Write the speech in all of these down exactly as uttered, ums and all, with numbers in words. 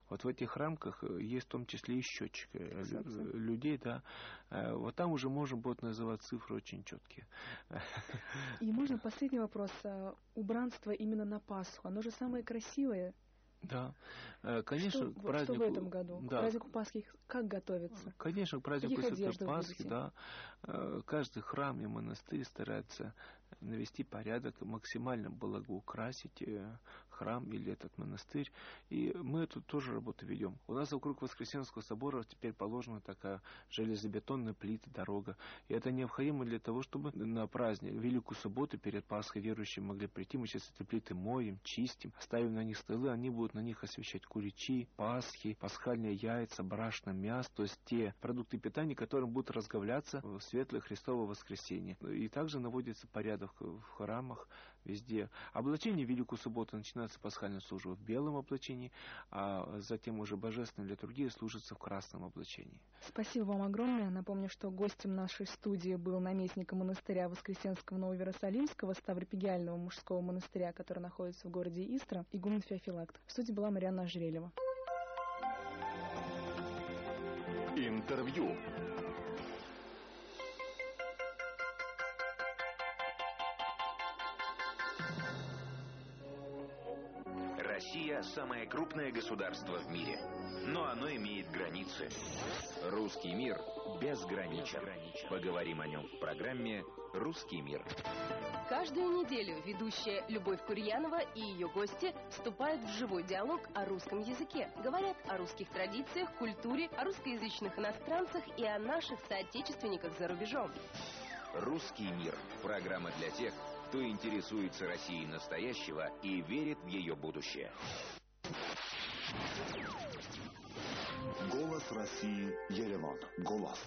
Вот в этих рамках есть в том числе и счетчик людей, да. Вот там уже можно будет называть цифры очень четкие. И можно последний вопрос. Убранство именно на Пасху, оно же самое красивое. Да, конечно, что, к празднику... Что в этом году? Да. К празднику Пасхи как готовиться? Конечно, к празднику Святой Пасхи, да. Каждый храм и монастырь старается навести порядок, максимально благоукрасить храм или этот монастырь. И мы эту тоже работу ведем. У нас вокруг Воскресенского собора теперь положена такая железобетонная плита, дорога. И это необходимо для того, чтобы на праздник, Великую Субботу перед Пасхой верующие могли прийти. Мы сейчас эти плиты моем, чистим, ставим на них столы, они будут на них освещать куличи, пасхи, пасхальные яйца, брашное мясо, то есть те продукты питания, которым будут разговляться в светлое Христово воскресенье. И также наводится порядок в храмах везде. Облачение в Великую Субботу начинается пасхальная служба в белом облачении, а затем уже божественная литургия служится в красном облачении. Спасибо вам огромное. Напомню, что гостем нашей студии был наместник монастыря Воскресенского Новоиерусалимского Ставропигиального мужского монастыря, который находится в городе Истра, игумен Феофилакт. В студии была Марьяна Ожерельева. Интервью. Россия – самое крупное государство в мире, но оно имеет границы. Русский мир безграничен. Поговорим о нем в программе «Русский мир». Каждую неделю ведущая Любовь Курьянова и ее гости вступают в живой диалог о русском языке. Говорят о русских традициях, культуре, о русскоязычных иностранцах и о наших соотечественниках за рубежом. «Русский мир» – программа для тех, кто интересуется Россией настоящего и верит в ее будущее. Голос России, Ереван. Голос.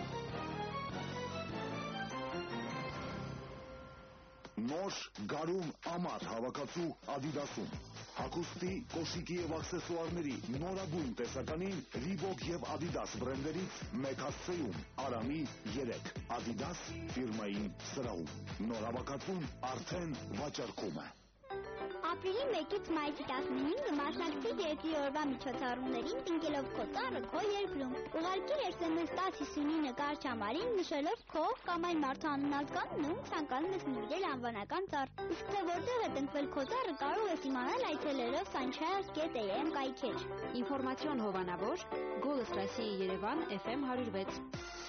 Նոր գարուն ամառ հավաքածու Adidas-ում։ Հագուստի, կոշիկի եւ աքսեսուարների նորագույն տեսականին Reebok եւ Adidas բրենդերից մեկ հասցեում Արամի երեք Adidas ֆիրմային սրահում։ Նոր հավաքածուն արդեն վաճառքում է։ Ապրիլի մեկից մայիսի տասնհինգը մասնակցի երկրի օրվա միջոցառումներին տնկելով քո ծառը քո երկրում։ Ուղարկիր էս էմ էս տասը հիսունինը կարճամարին նշելով քո կամ այն մարդու անունազգանն ու ցանկանում ես նվիրել անվանական ծառ։ Իսկ թե որտեղ է տնկվել քո ծառը կարող ես իմանալ այցելելով sunchairs dot a m կայքեր։ Ինֆորմացիոն հովանավոր Голос России Երևան Էֆ Էմ հարյուր վեց։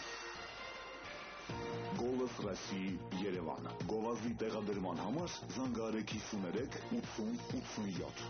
Голос России, Երևան։ Գովազդի տեղադրման համար զանգահարեք հիսուներեք ութսուն ութսունյոթ։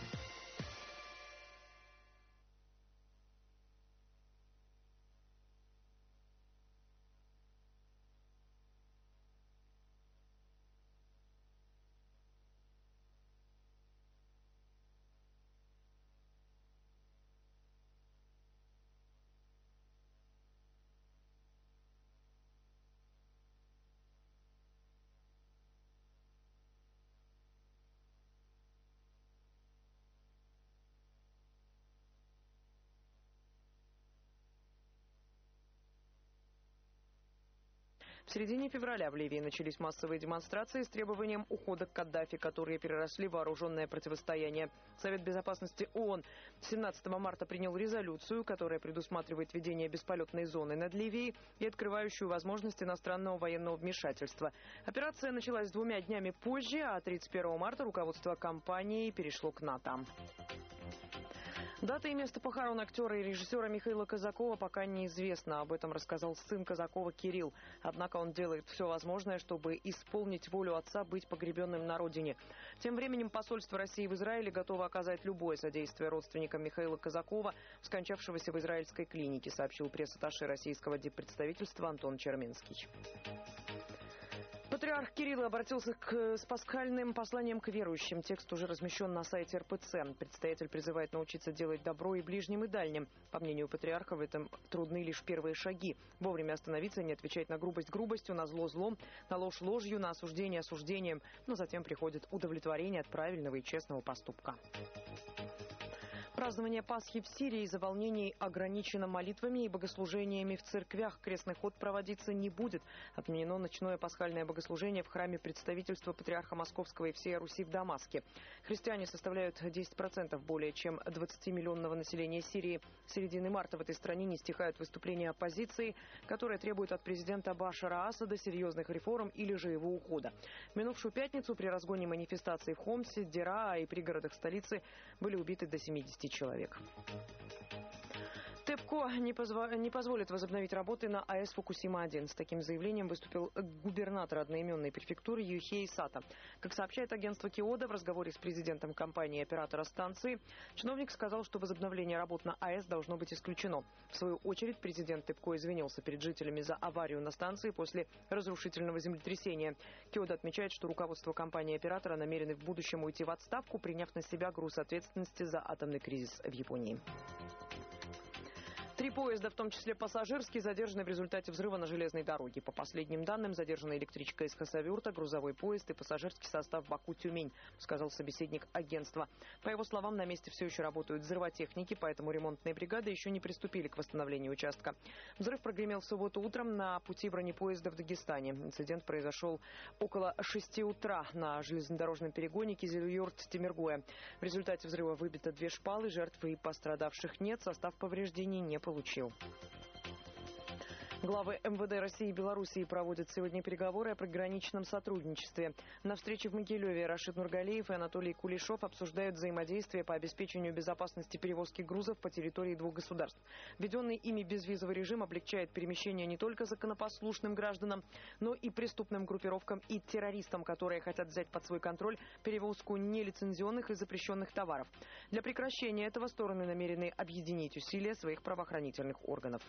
В середине февраля в Ливии начались массовые демонстрации с требованием ухода Каддафи, которые переросли в вооруженное противостояние. Совет безопасности ООН семнадцатого марта принял резолюцию, которая предусматривает введение бесполетной зоны над Ливией и открывающую возможность иностранного военного вмешательства. Операция началась двумя днями позже, а тридцать первого марта руководство компании перешло к НАТО. Дата и место похорон актера и режиссера Михаила Казакова пока неизвестно. Об этом рассказал сын Казакова Кирилл. Однако он делает все возможное, чтобы исполнить волю отца быть погребенным на родине. Тем временем посольство России в Израиле готово оказать любое содействие родственникам Михаила Казакова, скончавшегося в израильской клинике, сообщил пресс-атташе российского диппредставительства Антон Черменский. Патриарх Кирилл обратился к, с пасхальным посланием к верующим. Текст уже размещен на сайте эр пэ цэ. Предстоятель призывает научиться делать добро и ближним, и дальним. По мнению патриарха, в этом трудны лишь первые шаги. Вовремя остановиться, не отвечать на грубость грубостью, на зло злом, на ложь ложью, на осуждение осуждением. Но затем приходит удовлетворение от правильного и честного поступка. Празднование Пасхи в Сирии из-за волнений ограничено молитвами и богослужениями в церквях. Крестный ход проводиться не будет. Отменено ночное пасхальное богослужение в храме представительства Патриарха Московского и всей Руси в Дамаске. Христиане составляют десять процентов более чем двадцатимиллионного населения Сирии. С середины марта в этой стране не стихают выступления оппозиции, которая требует от президента Башара Асада серьезных реформ или же его ухода. В минувшую пятницу при разгоне манифестаций в Хомсе, Дераа и пригородах столицы были убиты до семидесяти человек. ТЭПКО не, позво... не позволит возобновить работы на АЭС Фукусима-один. С таким заявлением выступил губернатор одноименной префектуры Юхей Сато. Как сообщает агентство Киода, в разговоре с президентом компании оператора станции, чиновник сказал, что возобновление работ на АЭС должно быть исключено. В свою очередь, президент ТЭПКО извинился перед жителями за аварию на станции после разрушительного землетрясения. Киода отмечает, что руководство компании-оператора намерены в будущем уйти в отставку, приняв на себя груз ответственности за атомный кризис в Японии. Три поезда, в том числе пассажирский, задержаны в результате взрыва на железной дороге. По последним данным, задержана электричка из Хасавюрта, грузовой поезд и пассажирский состав Баку-Тюмень, сказал собеседник агентства. По его словам, на месте все еще работают взрывотехники, поэтому ремонтные бригады еще не приступили к восстановлению участка. Взрыв прогремел в субботу утром на пути бронепоезда в Дагестане. Инцидент произошел около шести утра на железнодорожном перегоне Кизилюрт-Темиргоя. В результате взрыва выбито две шпалы, жертв и пострадавших нет, состав повреждений не получил. Главы МВД России и Белоруссии проводят сегодня переговоры о приграничном сотрудничестве. На встрече в Могилеве Рашид Нургалиев и Анатолий Кулешов обсуждают взаимодействие по обеспечению безопасности перевозки грузов по территории двух государств. Введенный ими безвизовый режим облегчает перемещение не только законопослушным гражданам, но и преступным группировкам и террористам, которые хотят взять под свой контроль перевозку нелицензионных и запрещенных товаров. Для прекращения этого стороны намерены объединить усилия своих правоохранительных органов.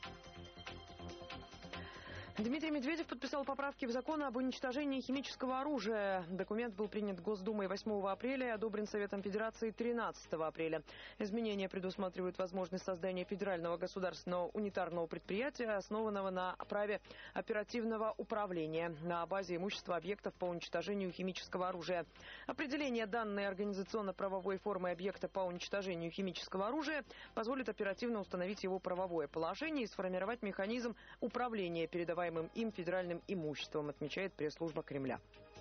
Дмитрий Медведев подписал поправки в закон об уничтожении химического оружия. Документ был принят Госдумой восьмого апреля и одобрен Советом Федерации тринадцатого апреля. Изменения предусматривают возможность создания федерального государственного унитарного предприятия, основанного на праве оперативного управления на базе имущества объектов по уничтожению химического оружия. Определение данной организационно-правовой формы объекта по уничтожению химического оружия позволит оперативно установить его правовое положение и сформировать механизм управления передаваемым им федеральным имуществом, отмечает пресс-служба Кремля.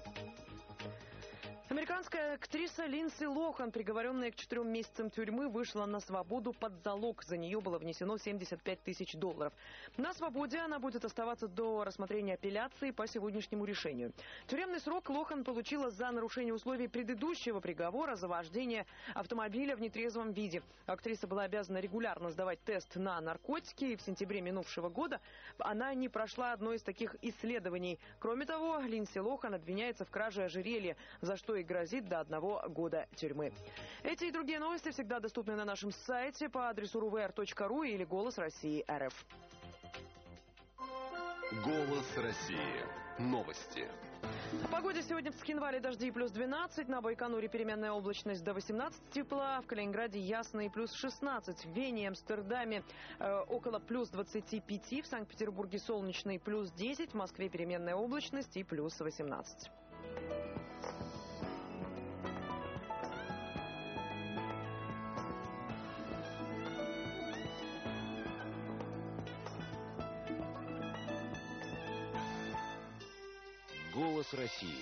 Американская актриса Линдси Лохан, приговоренная к четырем месяцам тюрьмы, вышла на свободу под залог. За нее было внесено семьдесят пять тысяч долларов. На свободе она будет оставаться до рассмотрения апелляции по сегодняшнему решению. Тюремный срок Лохан получила за нарушение условий предыдущего приговора за вождение автомобиля в нетрезвом виде. Актриса была обязана регулярно сдавать тест на наркотики, и в сентябре минувшего года она не прошла одно из таких исследований. Кроме того, Линдси Лохан обвиняется в краже ожерелья, за что и грозит до одного года тюрьмы. Эти и другие новости всегда доступны на нашем сайте по адресу эр у вэ эр точка ру или Голос России эр эф. Голос России. Новости. О погоде сегодня в Цхинвале дожди плюс двенадцать, на Байконуре переменная облачность до восемнадцати тепла, в Калининграде ясно и плюс шестнадцать, в Вене и Амстердаме э, около плюс двадцати пяти, в Санкт-Петербурге солнечный плюс десять, в Москве переменная облачность и плюс восемнадцать. Голос России.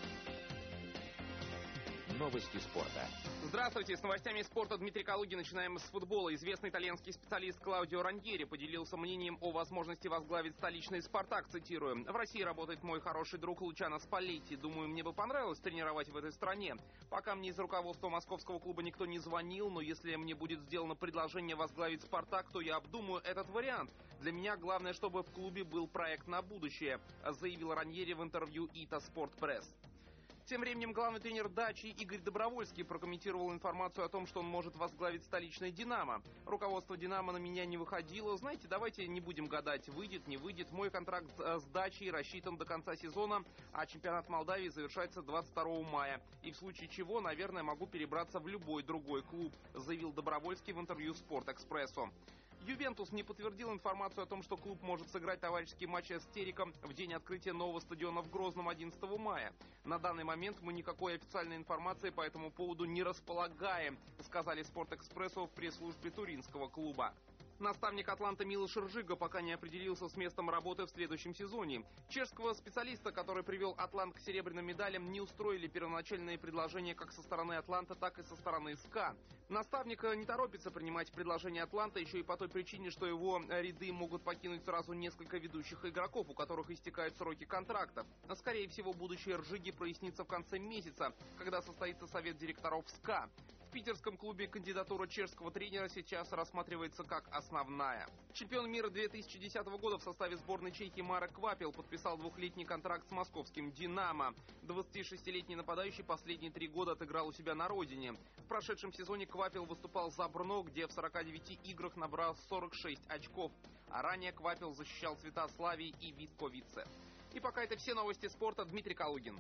Новости спорта. Здравствуйте, с новостями спорта Дмитрий Калугин. Начинаем с футбола. Известный итальянский специалист Клаудио Раньери поделился мнением о возможности возглавить столичный «Спартак», цитирую. «В России работает мой хороший друг Лучано Спаллетти. Думаю, мне бы понравилось тренировать в этой стране. Пока мне из руководства московского клуба никто не звонил, но если мне будет сделано предложение возглавить «Спартак», то я обдумаю этот вариант. Для меня главное, чтобы в клубе был проект на будущее», заявил Раньери в интервью ИТА Спорт Пресс. Тем временем главный тренер «Дачи» Игорь Добровольский прокомментировал информацию о том, что он может возглавить столичный «Динамо». «Руководство «Динамо» на меня не выходило. Знаете, давайте не будем гадать, выйдет, не выйдет. Мой контракт с «Дачей» рассчитан до конца сезона, а чемпионат Молдавии завершается двадцать второго мая. И в случае чего, наверное, могу перебраться в любой другой клуб», заявил Добровольский в интервью «Спортэкспрессу». Ювентус не подтвердил информацию о том, что клуб может сыграть товарищеский матч с Тереком в день открытия нового стадиона в Грозном одиннадцатого мая. На данный момент мы никакой официальной информации по этому поводу не располагаем, сказали «Спортэкспрессу» в пресс-службе туринского клуба. Наставник «Атланты» Милош Ржига пока не определился с местом работы в следующем сезоне. Чешского специалиста, который привел «Атлант» к серебряным медалям, не устроили первоначальные предложения как со стороны «Атланта», так и со стороны ска. Наставник не торопится принимать предложение «Атланта» еще и по той причине, что его ряды могут покинуть сразу несколько ведущих игроков, у которых истекают сроки контрактов. Скорее всего, будущее Ржиги прояснится в конце месяца, когда состоится совет директоров ска. В питерском клубе кандидатура чешского тренера сейчас рассматривается как основная. Чемпион мира две тысячи десятого года в составе сборной Чехии Марек Квапел подписал двухлетний контракт с московским «Динамо». двадцатишестилетний нападающий последние три года отыграл у себя на родине. В прошедшем сезоне Квапел выступал за Брно, где в сорока девяти играх набрал сорок шесть очков. А ранее Квапел защищал цвета Славии и Витковице. И пока это все новости спорта. Дмитрий Калугин.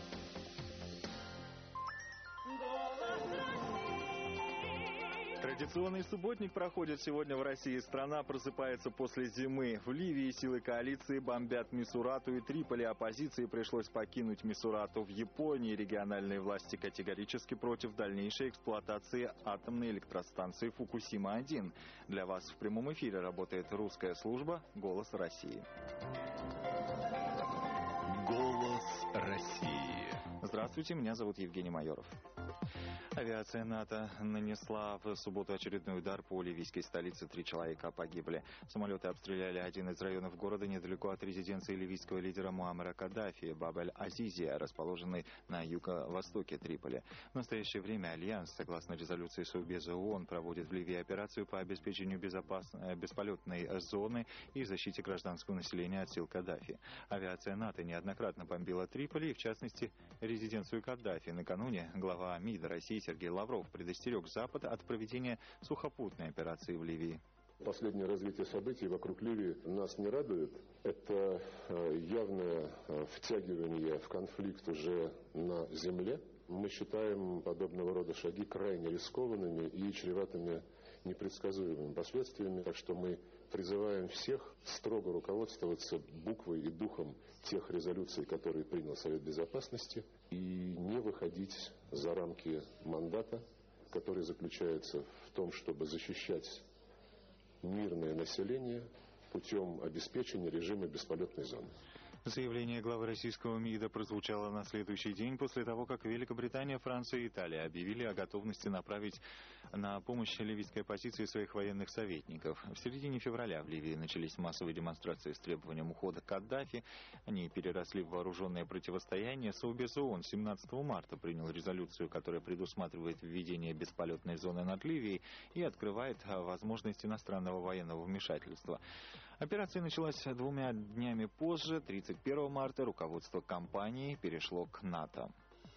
Традиционный субботник проходит сегодня в России. Страна просыпается после зимы. В Ливии силы коалиции бомбят Мисурату и Триполи. Оппозиции пришлось покинуть Мисурату. В Японии региональные власти категорически против дальнейшей эксплуатации атомной электростанции Фукусима один. Для вас в прямом эфире работает русская служба «Голос России». Голос России. Здравствуйте, меня зовут Евгений Майоров. Авиация НАТО нанесла в субботу очередной удар по ливийской столице. Три человека погибли. Самолеты обстреляли один из районов города недалеко от резиденции ливийского лидера Муаммара Каддафи, Баб-эль-Азизия, расположенной на юго-востоке Триполи. В настоящее время Альянс, согласно резолюции Совбеза ООН, проводит в Ливии операцию по обеспечению безопасной бесполетной зоны и защите гражданского населения от сил Каддафи. Авиация НАТО неоднократно бомбила Триполи, и в частности резиденцию Каддафи. Накануне глава МИДа России Сергей Лавров предостерег Запад от проведения сухопутной операции в Ливии. Последнее развитие событий вокруг Ливии нас не радует. Это явное втягивание в конфликт уже на земле. Мы считаем подобного рода шаги крайне рискованными и чреватыми непредсказуемыми последствиями. Так что мы призываем всех строго руководствоваться буквой и духом тех резолюций, которые принял Совет Безопасности, и не выходить за рамки мандата, который заключается в том, чтобы защищать мирное население путем обеспечения режима бесполетной зоны. Заявление главы российского МИДа прозвучало на следующий день после того, как Великобритания, Франция и Италия объявили о готовности направить на помощь ливийской оппозиции своих военных советников. В середине февраля в Ливии начались массовые демонстрации с требованием ухода Каддафи. Они переросли в вооруженное противостояние. Совбез ООН семнадцатого марта принял резолюцию, которая предусматривает введение бесполетной зоны над Ливией и открывает возможность иностранного военного вмешательства. Операция началась двумя днями позже. тридцать первого марта руководство компании перешло к НАТО.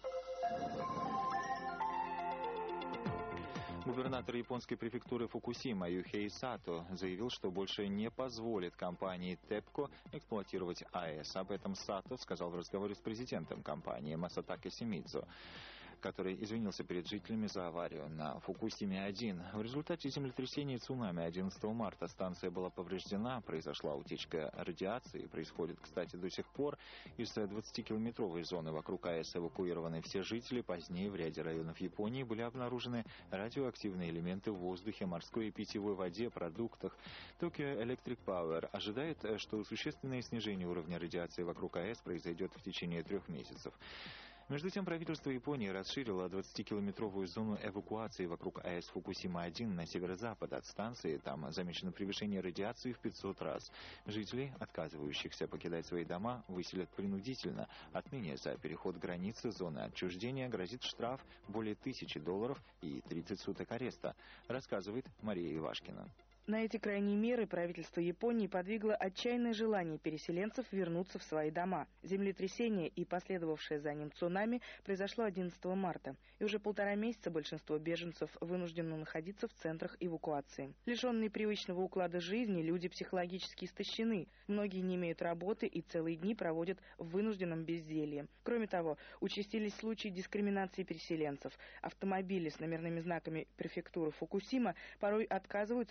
Губернатор японской префектуры Фукусима Юхей Сато заявил, что больше не позволит компании ТЭПКО эксплуатировать АЭС. Об этом Сато сказал в разговоре с президентом компании Масатаки Симидзу, который извинился перед жителями за аварию на Фукусиме один. В результате землетрясения и цунами одиннадцатого марта станция была повреждена, произошла утечка радиации. Происходит, кстати, до сих пор. Из двадцатикилометровой зоны вокруг АЭС эвакуированы все жители. Позднее в ряде районов Японии были обнаружены радиоактивные элементы в воздухе, морской и питьевой воде, продуктах. Tokyo Electric Power ожидает, что существенное снижение уровня радиации вокруг АЭС произойдет в течение трех месяцев. Между тем, правительство Японии расширило двадцатикилометровую зону эвакуации вокруг АЭС Фукусима один на северо-запад от станции. Там замечено превышение радиации в пятьсот раз. Жителей, отказывающихся покидать свои дома, выселят принудительно. Отныне за переход границы зоны отчуждения грозит штраф более тысячи долларов и тридцать суток ареста, рассказывает Мария Ивашкина. На эти крайние меры правительство Японии подвигло отчаянное желание переселенцев вернуться в свои дома. Землетрясение и последовавшее за ним цунами произошло одиннадцатого марта. И уже полтора месяца большинство беженцев вынуждено находиться в центрах эвакуации. Лишенные привычного уклада жизни, люди психологически истощены. Многие не имеют работы и целые дни проводят в вынужденном безделье. Кроме того, участились случаи дискриминации переселенцев. Автомобили с номерными знаками префектуры Фукусима порой отказываются обслуживать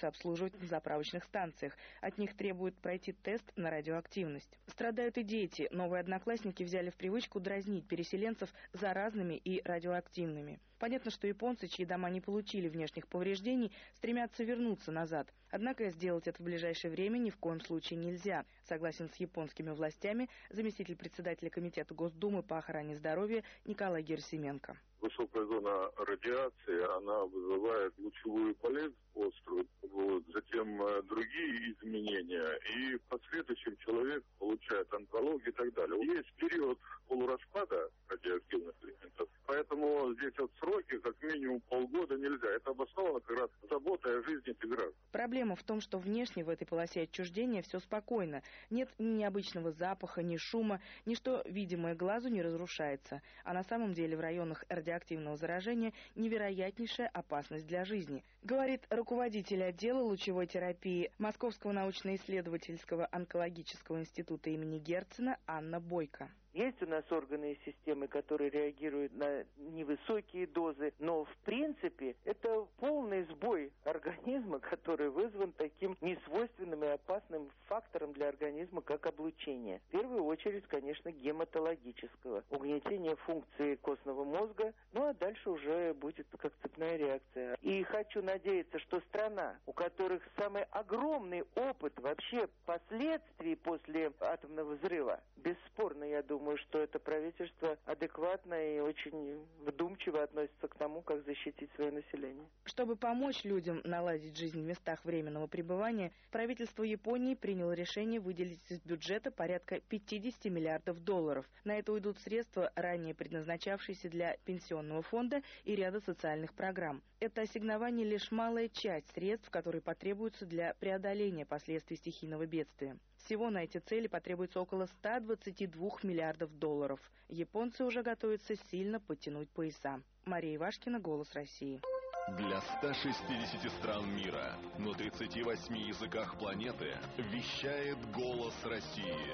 задерживать на заправочных станциях. От них требуют пройти тест на радиоактивность. Страдают и дети. Новые одноклассники взяли в привычку дразнить переселенцев заразными и радиоактивными. Понятно, что японцы, чьи дома не получили внешних повреждений, стремятся вернуться назад. Однако сделать это в ближайшее время ни в коем случае нельзя. Согласен с японскими властями заместитель председателя Комитета Госдумы по охране здоровья Николай Герасименко. Высокая зона радиации, она вызывает лучевую болезнь острую, вот, затем э, другие изменения, и в последующем человек получает онкологию и так далее. Есть период полураспада радиоактивных элементов, поэтому здесь вот сроки как минимум полгода нельзя. Это обосновано как раз заботой о жизни этих граждан. Проблема в том, что внешне в этой полосе отчуждения все спокойно. Нет ни необычного запаха, ни шума, ничто видимое глазу не разрушается. А на самом деле в районах радиоактивного заражения невероятнейшая опасность для жизни, говорит руководитель отдела лучевой терапии Московского научно-исследовательского онкологического института имени Герцена Анна Бойко. Есть у нас органы и системы, которые реагируют на невысокие дозы, но в принципе это полный сбой организма, который вызван таким несвойственным и опасным фактором для организма, как облучение. В первую очередь, конечно, гематологического, угнетение функции костного мозга, ну а дальше уже будет как цепная реакция. И хочу надеяться, что страна, у которых самый огромный опыт вообще последствий после атомного взрыва, бесспорно, я думаю, Думаю, что это правительство адекватно и очень вдумчиво относится к тому, как защитить свое население. Чтобы помочь людям наладить жизнь в местах временного пребывания, правительство Японии приняло решение выделить из бюджета порядка пятьдесят миллиардов долларов. На это уйдут средства, ранее предназначавшиеся для пенсионного фонда и ряда социальных программ. Это ассигнование лишь малая часть средств, которые потребуются для преодоления последствий стихийного бедствия. Всего на эти цели потребуется около ста двадцати двух миллиардов долларов. Японцы уже готовятся сильно подтянуть пояса. Мария Ивашкина, «Голос России». Для ста шестидесяти стран мира на тридцати восьми языках планеты вещает «Голос России».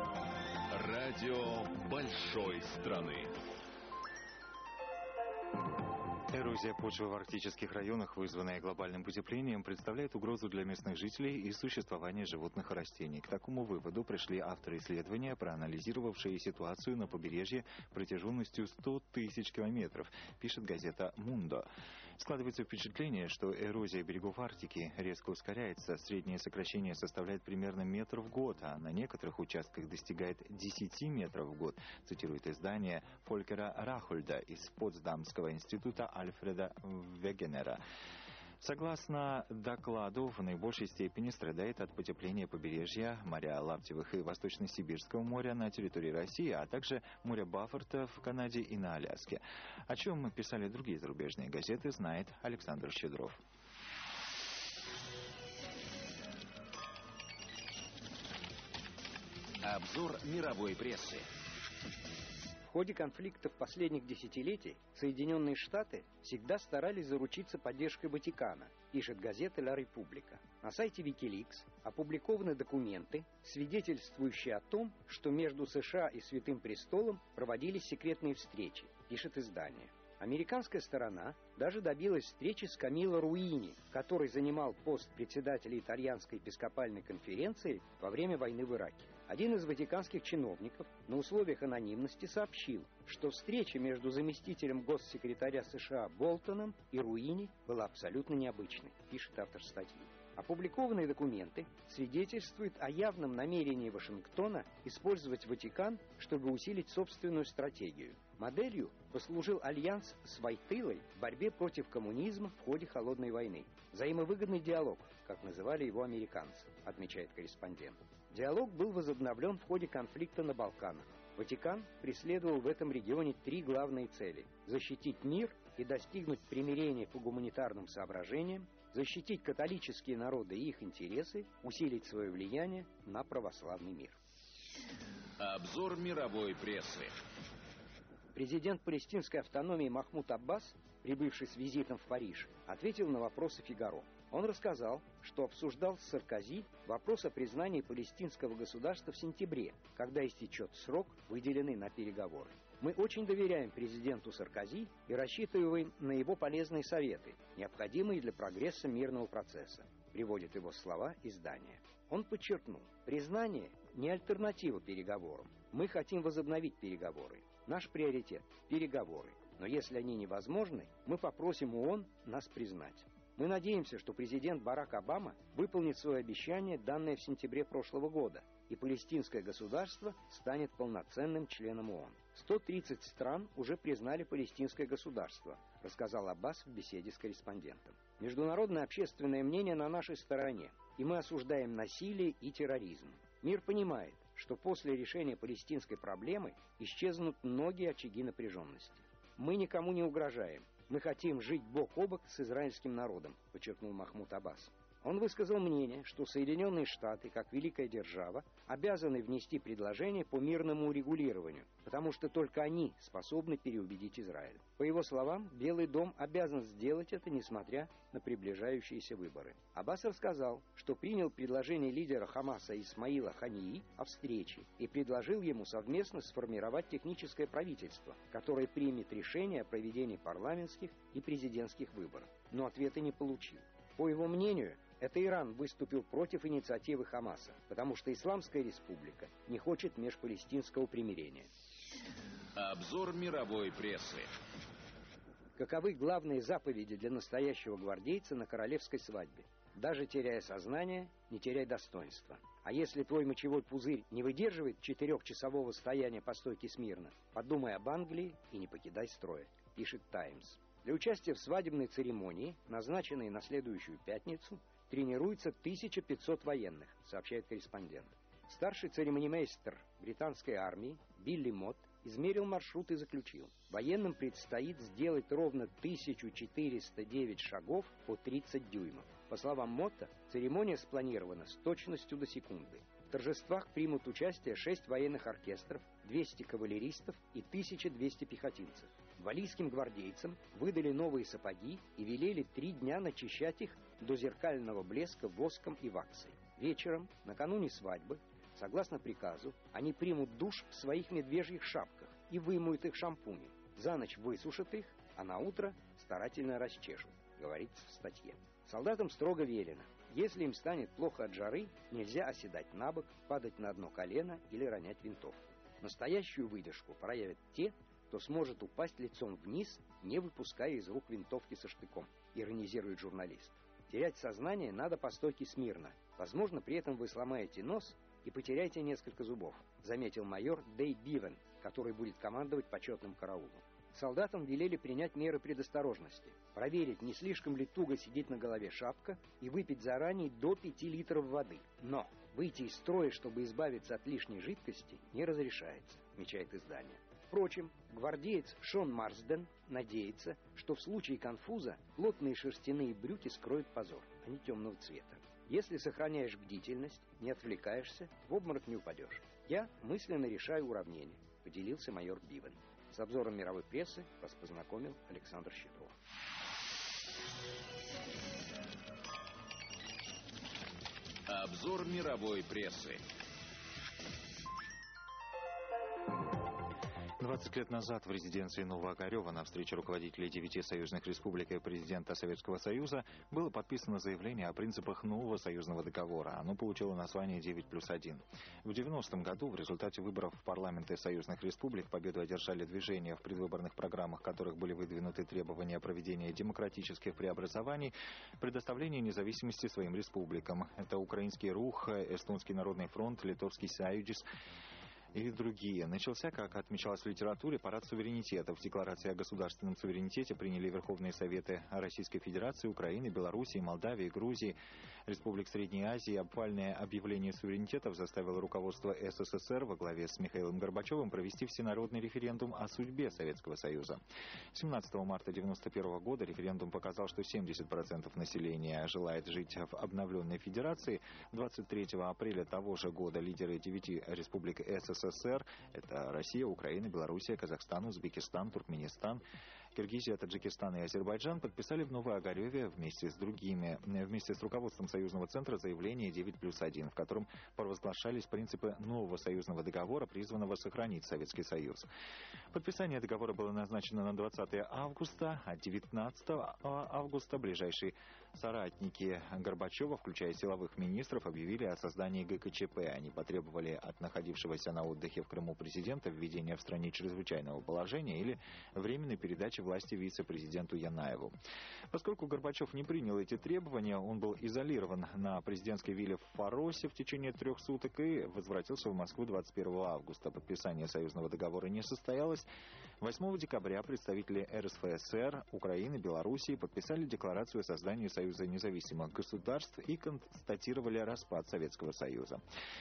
Радио большой страны. Эрозия почвы в арктических районах, вызванная глобальным потеплением, представляет угрозу для местных жителей и существования животных и растений. К такому выводу пришли авторы исследования, проанализировавшие ситуацию на побережье протяженностью сто тысяч километров, пишет газета «Мундо». Складывается впечатление, что эрозия берегов Арктики резко ускоряется. Среднее сокращение составляет примерно метр в год, а на некоторых участках достигает десяти метров в год, цитирует издание Фолькера Рахольда из Потсдамского института Альфреда Вегенера. Согласно докладу, в наибольшей степени страдает от потепления побережья моря Лаптевых и Восточно-Сибирского моря на территории России, а также моря Баффорта в Канаде и на Аляске. О чем писали другие зарубежные газеты, знает Александр Щедров. Обзор мировой прессы. В ходе конфликтов последних десятилетий Соединенные Штаты всегда старались заручиться поддержкой Ватикана, пишет газета «Ла Република». На сайте Викиликс опубликованы документы, свидетельствующие о том, что между США и Святым Престолом проводились секретные встречи, пишет издание. Американская сторона даже добилась встречи с Камилло Руини, который занимал пост председателя итальянской епископальной конференции во время войны в Ираке. Один из ватиканских чиновников на условиях анонимности сообщил, что встреча между заместителем госсекретаря США Болтоном и Руини была абсолютно необычной, пишет автор статьи. Опубликованные документы свидетельствуют о явном намерении Вашингтона использовать Ватикан, чтобы усилить собственную стратегию. Моделью послужил альянс с Войтылой в борьбе против коммунизма в ходе Холодной войны. Взаимовыгодный диалог, как называли его американцы, отмечает корреспондент. Диалог был возобновлен в ходе конфликта на Балканах. Ватикан преследовал в этом регионе три главные цели: защитить мир и достигнуть примирения по гуманитарным соображениям, защитить католические народы и их интересы, усилить свое влияние на православный мир. Обзор мировой прессы. Президент палестинской автономии Махмуд Аббас, прибывший с визитом в Париж, ответил на вопросы «Фигаро». Он рассказал, что обсуждал с Саркози вопрос о признании палестинского государства в сентябре, когда истечет срок, выделенный на переговоры. Мы очень доверяем президенту Саркози и рассчитываем на его полезные советы, необходимые для прогресса мирного процесса, приводит его слова издание. Он подчеркнул, признание не альтернатива переговорам. Мы хотим возобновить переговоры. Наш приоритет – переговоры. Но если они невозможны, мы попросим ООН нас признать. Мы надеемся, что президент Барак Обама выполнит свое обещание, данное в сентябре прошлого года, и палестинское государство станет полноценным членом ООН. сто тридцать стран уже признали палестинское государство, рассказал Аббас в беседе с корреспондентом. Международное общественное мнение на нашей стороне, и мы осуждаем насилие и терроризм. Мир понимает, что после решения палестинской проблемы исчезнут многие очаги напряженности. Мы никому не угрожаем. Мы хотим жить бок о бок с израильским народом, подчеркнул Махмуд Аббас. Он высказал мнение, что Соединенные Штаты, как великая держава, обязаны внести предложение по мирному урегулированию, потому что только они способны переубедить Израиль. По его словам, Белый дом обязан сделать это, несмотря на приближающиеся выборы. Аббас рассказал, что принял предложение лидера Хамаса Исмаила Хании о встрече и предложил ему совместно сформировать техническое правительство, которое примет решение о проведении парламентских и президентских выборов. Но ответа не получил. По его мнению, это Иран выступил против инициативы Хамаса, потому что Исламская республика не хочет межпалестинского примирения. Обзор мировой прессы. Каковы главные заповеди для настоящего гвардейца на королевской свадьбе? Даже теряя сознание, не теряй достоинства. А если твой мочевой пузырь не выдерживает четырехчасового стояния по стойке смирно, подумай об Англии и не покидай строя, пишет «Таймс». Для участия в свадебной церемонии, назначенной на следующую пятницу, тренируется тысяча пятьсот военных, сообщает корреспондент. Старший церемонимейстер британской армии Билли Мотт измерил маршрут и заключил: военным предстоит сделать ровно тысяча четыреста девять шагов по тридцать дюймов. По словам Мотта, церемония спланирована с точностью до секунды. В торжествах примут участие шесть военных оркестров, двести кавалеристов и тысяча двести пехотинцев. Валлийским гвардейцам выдали новые сапоги и велели три дня начищать их до зеркального блеска воском и ваксой. Вечером, накануне свадьбы, согласно приказу, они примут душ в своих медвежьих шапках и вымоют их шампунем. За ночь высушат их, а на утро старательно расчешут, говорится в статье. Солдатам строго велено: если им станет плохо от жары, нельзя оседать на бок, падать на одно колено или ронять винтовку. Настоящую выдержку проявят те, кто сможет упасть лицом вниз, не выпуская из рук винтовки со штыком, иронизирует журналист. Терять сознание надо по стойке смирно. Возможно, при этом вы сломаете нос и потеряете несколько зубов, заметил майор Дэй Бивен, который будет командовать почетным караулом. Солдатам велели принять меры предосторожности, проверить, не слишком ли туго сидит на голове шапка, и выпить заранее до пяти литров воды. Но выйти из строя, чтобы избавиться от лишней жидкости, не разрешается, отмечает издание. Впрочем, гвардеец Шон Марсден надеется, что в случае конфуза плотные шерстяные брюки скроют позор, а не темного цвета. Если сохраняешь бдительность, не отвлекаешься, в обморок не упадешь. Я мысленно решаю уравнение, поделился майор Бивен. С обзором мировой прессы вас познакомил Александр Щедров. Обзор мировой прессы. двадцать лет назад в резиденции Новоогарева на встрече руководителей девяти союзных республик и президента Советского Союза было подписано заявление о принципах нового союзного договора. Оно получило название девять плюс один. В девяностом году в результате выборов в парламенты союзных республик победу одержали движения, в предвыборных программах которых были выдвинуты требования проведения демократических преобразований, предоставления независимости своим республикам. Это Украинский Рух, Эстонский народный фронт, Литовский Союз и другие. Начался, как отмечалось в литературе, парад суверенитета. В декларации о государственном суверенитете приняли Верховные Советы Российской Федерации, Украины, Белоруссии, Молдавии, Грузии, Республик Средней Азии. Обвальное объявление суверенитетов заставило руководство СССР во главе с Михаилом Горбачевым провести всенародный референдум о судьбе Советского Союза. семнадцатого марта девяносто первого года референдум показал, что семьдесят процентов населения желает жить в обновленной федерации. двадцать третьего апреля того же года лидеры девяти республик СССР СССР, это Россия, Украина, Белоруссия, Казахстан, Узбекистан, Туркменистан Киргизия, Таджикистан и Азербайджан подписали в Новоогареве вместе с другими, вместе с руководством союзного центра заявление девять плюс один, в котором провозглашались принципы нового союзного договора, призванного сохранить Советский Союз. Подписание договора было назначено на двадцатое августа, а девятнадцатого августа ближайшие соратники Горбачева, включая силовых министров, объявили о создании ГКЧП. Они потребовали от находившегося на отдыхе в Крыму президента введения в стране чрезвычайного положения или временной передачи власти вице-президенту Янаеву. Поскольку Горбачев не принял эти требования, он был изолирован на президентской вилле в Фаросе в течение трех суток и возвратился в Москву двадцать первого августа. Подписание союзного договора не состоялось. восьмого декабря представители РСФСР, Украины, Белоруссии подписали декларацию о создании Союза независимых государств и констатировали распад Советского Союза.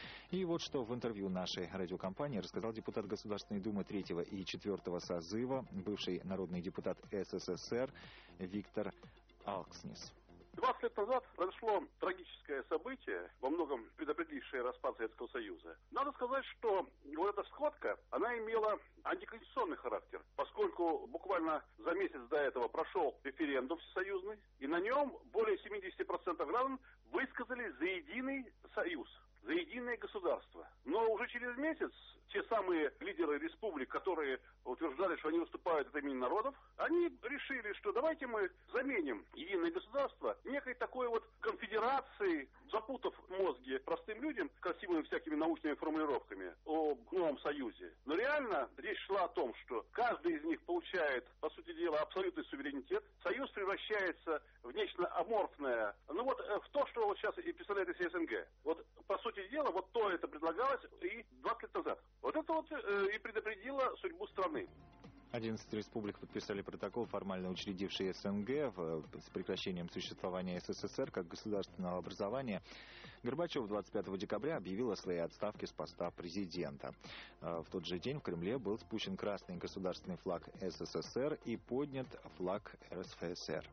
И вот что в интервью нашей радиокомпании рассказал депутат Государственной Думы третьего и четвертого созыва, бывший народный депутат СССР Виктор Алкснис. двадцать лет назад произошло трагическое событие, во многом предопределившее распад Советского Союза. Надо сказать, что вот эта схватка, она имела антиконституционный характер, поскольку буквально за месяц до этого прошел референдум всесоюзный, и на нем более семьдесят процентов граждан высказали за единый союз, за единое государство. Но уже через месяц те самые лидеры республик, которые утверждали, что они выступают от имени народов, они решили, что давайте мы заменим единое государство некой такой вот конфедерацией, запутав мозги простым людям красивыми всякими научными формулировками о новом союзе. Но реально речь шла о том, что каждый из них получает, по сути дела, абсолютный суверенитет. Союз превращается в нечто аморфное. Ну вот в то, что вот сейчас и представляет из СНГ. Вот по сути дела, вот то это предлагалось и двадцать лет назад. Вот это вот э, и предопределило судьбу страны. одиннадцать республик подписали протокол, формально учредивший СНГ в, с прекращением существования СССР как государственного образования. Горбачев двадцать пятого декабря объявил о своей отставке с поста президента. В тот же день в Кремле был спущен красный государственный флаг СССР и поднят флаг РСФСР.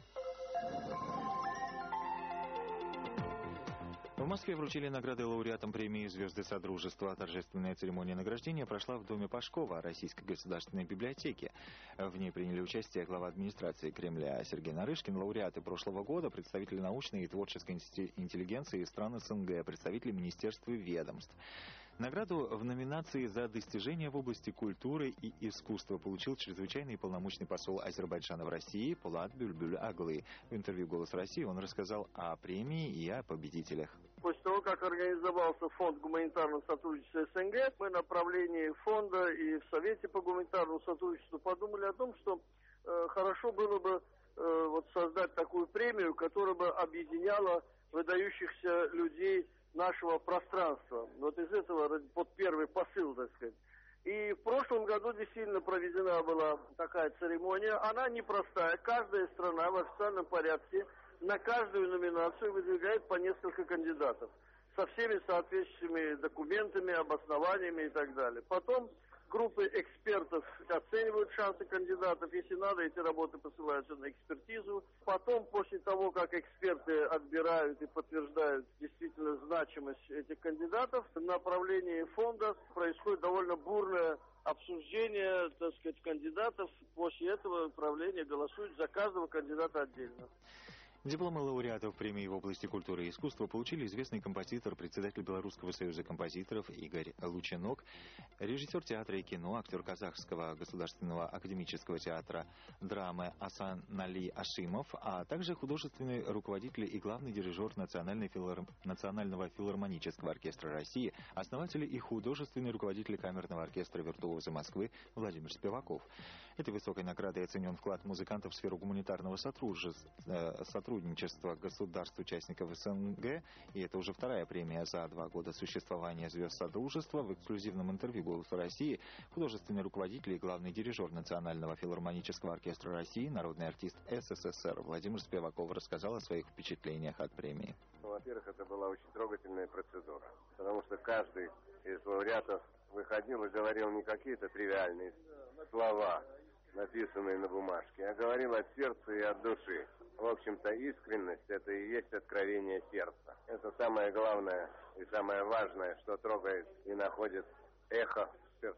В Москве вручили награды лауреатам премии «Звезды Содружества». Торжественная церемония награждения прошла в Доме Пашкова Российской государственной библиотеки. В ней приняли участие глава администрации Кремля Сергей Нарышкин, лауреаты прошлого года, представители научной и творческой интеллигенции стран СНГ, представители министерств и ведомств. Награду в номинации за достижения в области культуры и искусства получил чрезвычайный и полномочный посол Азербайджана в России Пулат Бюльбюль-Аглы. В интервью «Голос России» он рассказал о премии и о победителях. После того, как организовался фонд гуманитарного сотрудничества СНГ, мы на направлении фонда и в Совете по гуманитарному сотрудничеству подумали о том, что э, хорошо было бы э, вот создать такую премию, которая бы объединяла выдающихся людей нашего пространства. Вот из этого под первый посыл, так сказать. И в прошлом году действительно проведена была такая церемония. Она непростая. Каждая страна в официальном порядке на каждую номинацию выдвигает по несколько кандидатов. Со всеми соответствующими документами, обоснованиями и так далее. Потом группы экспертов оценивают шансы кандидатов. Если надо, эти работы посылаются на экспертизу. Потом, после того, как эксперты отбирают и подтверждают действительно значимость этих кандидатов, в направлении фонда происходит довольно бурное обсуждение, так сказать, кандидатов. После этого правление голосует за каждого кандидата отдельно. Дипломы лауреатов премии в области культуры и искусства получили известный композитор, председатель Белорусского союза композиторов Игорь Лучинок, режиссер театра и кино, актер Казахского государственного академического театра драмы Асанали Ашимов, а также художественный руководитель и главный дирижер Национальной филар... Национального филармонического оркестра России, основатель и художественный руководитель камерного оркестра «Виртуозы Москвы» Владимир Спиваков. Этой высокой наградой оценен вклад музыкантов в сферу гуманитарного сотрудничества, сотрудничества государств-участников СНГ, и это уже вторая премия за два года существования «Звезд Содружества». В эксклюзивном интервью «Голосу России» художественный руководитель и главный дирижер Национального филармонического оркестра России, народный артист СССР Владимир Спиваков рассказал о своих впечатлениях от премии. Во-первых, это была очень трогательная процедура, потому что каждый из лауреатов выходил и говорил не какие-то тривиальные слова, написанные на бумажке, а говорил от сердца и от души. В общем-то, искренность – это и есть откровение сердца. Это самое главное и самое важное, что трогает и находит эхо в сердцах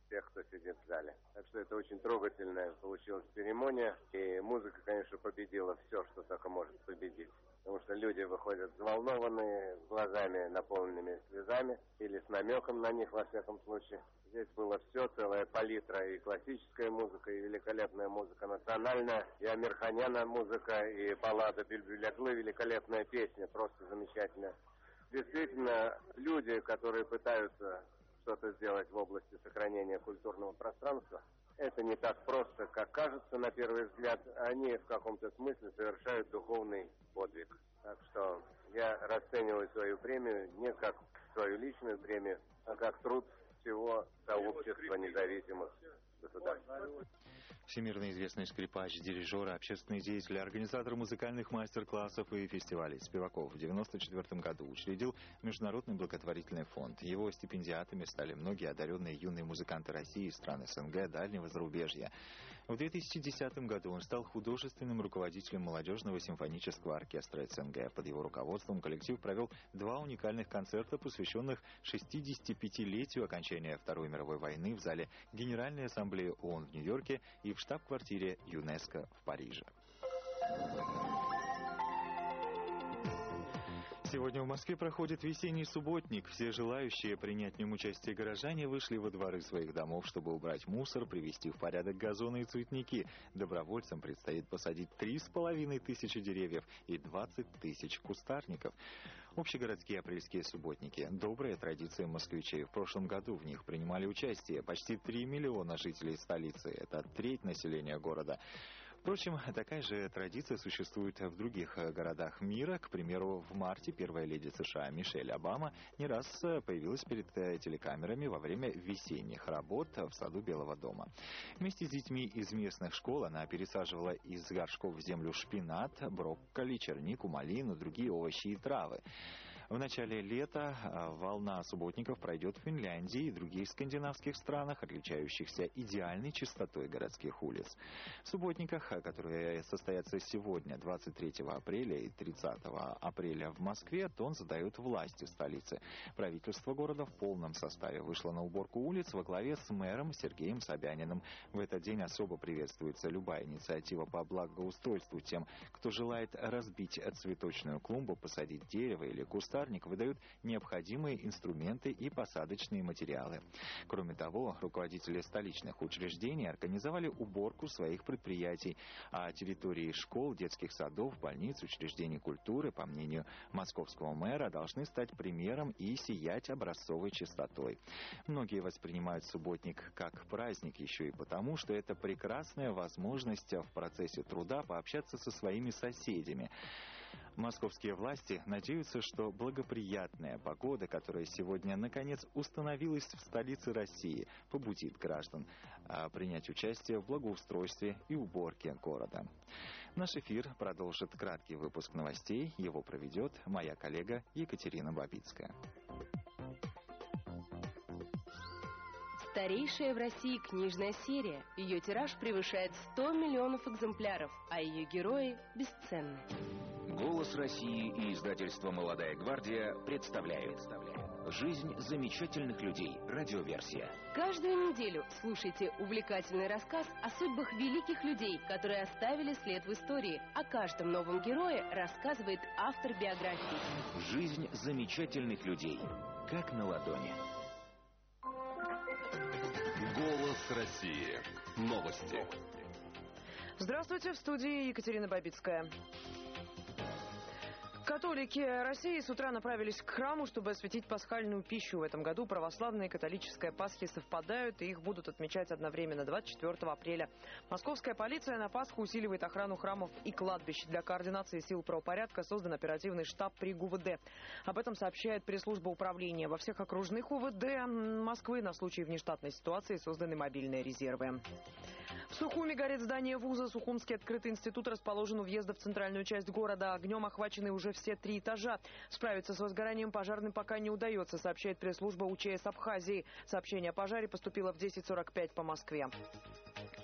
тех, кто сидит в зале. Так что это очень трогательная получилась церемония. И музыка, конечно, победила все, что только может победить. Потому что люди выходят взволнованные, с глазами наполненными слезами, или с намеком на них, во всяком случае. Здесь было все, целая палитра, и классическая музыка, и великолепная музыка национальная, и Амирханяна музыка, и Паллада Бюльбюль-Аглы, великолепная песня, просто замечательная. Действительно, люди, которые пытаются что-то сделать в области сохранения культурного пространства, это не так просто, как кажется на первый взгляд. Они в каком-то смысле совершают духовный подвиг. Так что я расцениваю свою премию не как свою личную премию, а как труд всего сообщества независимых государств. Всемирно известный скрипач, дирижер, общественный деятель, организатор музыкальных мастер-классов и фестивалей Спиваков в девяносто четвёртом году учредил Международный благотворительный фонд. Его стипендиатами стали многие одаренные юные музыканты России, стран СНГ, дальнего зарубежья. В две тысячи десятом году он стал художественным руководителем молодежного симфонического оркестра СНГ. Под его руководством коллектив провел два уникальных концерта, посвященных шестидесятипятилетию окончания Второй мировой войны в зале Генеральной ассамблеи ООН в Нью-Йорке и в штаб-квартире ЮНЕСКО в Париже. Сегодня в Москве проходит весенний субботник. Все желающие принять в нем участие горожане вышли во дворы своих домов, чтобы убрать мусор, привести в порядок газоны и цветники. Добровольцам предстоит посадить три с половиной тысячи деревьев и двадцать тысяч кустарников. Общегородские апрельские субботники – добрая традиция москвичей. В прошлом году в них принимали участие почти три миллиона жителей столицы. Это треть населения города. Впрочем, такая же традиция существует в других городах мира. К примеру, в марте первая леди США Мишель Обама не раз появилась перед телекамерами во время весенних работ в саду Белого дома. Вместе с детьми из местных школ она пересаживала из горшков в землю шпинат, брокколи, чернику, малину, другие овощи и травы. В начале лета волна субботников пройдет в Финляндии и других скандинавских странах, отличающихся идеальной чистотой городских улиц. В субботниках, которые состоятся сегодня, двадцать третьего апреля и тридцатого апреля в Москве, тон задают власти столицы. Правительство города в полном составе вышло на уборку улиц во главе с мэром Сергеем Собяниным. В этот день особо приветствуется любая инициатива по благоустройству. Тем, кто желает разбить цветочную клумбу, посадить дерево или кустарник, выдают необходимые инструменты и посадочные материалы. Кроме того, руководители столичных учреждений организовали уборку своих предприятий, а территории школ, детских садов, больниц, учреждений культуры, по мнению московского мэра, должны стать примером и сиять образцовой чистотой. Многие воспринимают субботник как праздник еще и потому, что это прекрасная возможность в процессе труда пообщаться со своими соседями. Московские власти надеются, что благоприятная погода, которая сегодня наконец установилась в столице России, побудит граждан принять участие в благоустройстве и уборке города. Наш эфир продолжит краткий выпуск новостей. Его проведет моя коллега Екатерина Бабицкая. Старейшая в России книжная серия. Ее тираж превышает сто миллионов экземпляров, а ее герои бесценны. «Голос России» и издательство «Молодая гвардия» представляют «Жизнь замечательных людей». Радиоверсия. Каждую неделю слушайте увлекательный рассказ о судьбах великих людей, которые оставили след в истории. О каждом новом герое рассказывает автор биографии. «Жизнь замечательных людей». Как на ладони. «Голос России». Новости. Здравствуйте, в студии Екатерина Бабицкая. Католики России с утра направились к храму, чтобы осветить пасхальную пищу. В этом году православные и католическая Пасхи совпадают, и их будут отмечать одновременно двадцать четвёртого апреля. Московская полиция на Пасху усиливает охрану храмов и кладбищ. Для координации сил правопорядка создан оперативный штаб при ГУВД. Об этом сообщает пресс-служба управления. Во всех окружных УВД Москвы на случай внештатной ситуации созданы мобильные резервы. В Сухуми горит здание вуза. Сухумский открытый институт расположен у въезда в центральную часть города. Огнем охвачены уже все три этажа. Справиться с возгоранием пожарным пока не удается, сообщает пресс-служба УЧС Абхазии. Сообщение о пожаре поступило в десять сорок пять по Москве.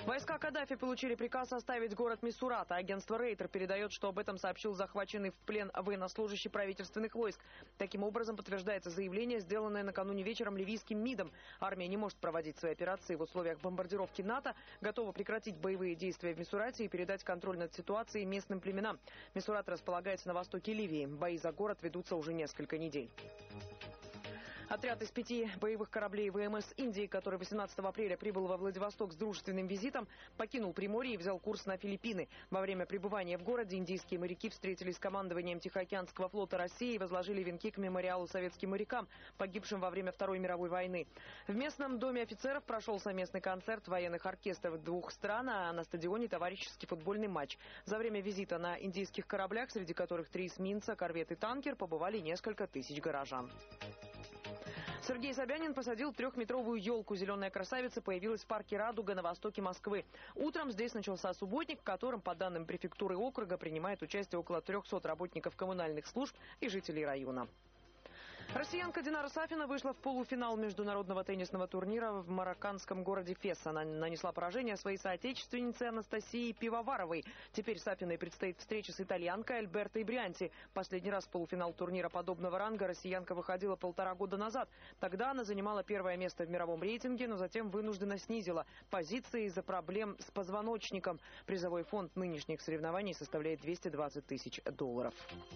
Войска Каддафи получили приказ оставить город Мисурата. Агентство Рейтер передает, что об этом сообщил захваченный в плен военнослужащий правительственных войск. Таким образом, подтверждается заявление, сделанное накануне вечером ливийским МИДом. Армия не может проводить свои операции в условиях бомбардировки НАТО, готова прекратить боевые действия в Мисурате и передать контроль над ситуацией местным племенам. Мисурат располагается на востоке Ливии. Бои за город ведутся уже несколько недель. Отряд из пяти боевых кораблей ВМС Индии, который восемнадцатого апреля прибыл во Владивосток с дружественным визитом, покинул Приморье и взял курс на Филиппины. Во время пребывания в городе индийские моряки встретились с командованием Тихоокеанского флота России и возложили венки к мемориалу советским морякам, погибшим во время Второй мировой войны. В местном доме офицеров прошел совместный концерт военных оркестров двух стран, а на стадионе товарищеский футбольный матч. За время визита на индийских кораблях, среди которых три эсминца, корвет и танкер, побывали несколько тысяч горожан. Сергей Собянин посадил трехметровую елку. Зеленая красавица появилась в парке «Радуга» на востоке Москвы. Утром здесь начался субботник, в котором, по данным префектуры округа, принимает участие около трехсот работников коммунальных служб и жителей района. Россиянка Динара Сафина вышла в полуфинал международного теннисного турнира в марокканском городе Фес. Она нанесла поражение своей соотечественнице Анастасии Пивоваровой. Теперь Сафиной предстоит встреча с итальянкой Альбертой Брианти. Последний раз в полуфинал турнира подобного ранга россиянка выходила полтора года назад. Тогда она занимала первое место в мировом рейтинге, но затем вынужденно снизила позиции из-за проблем с позвоночником. Призовой фонд нынешних соревнований составляет двести двадцать тысяч долларов.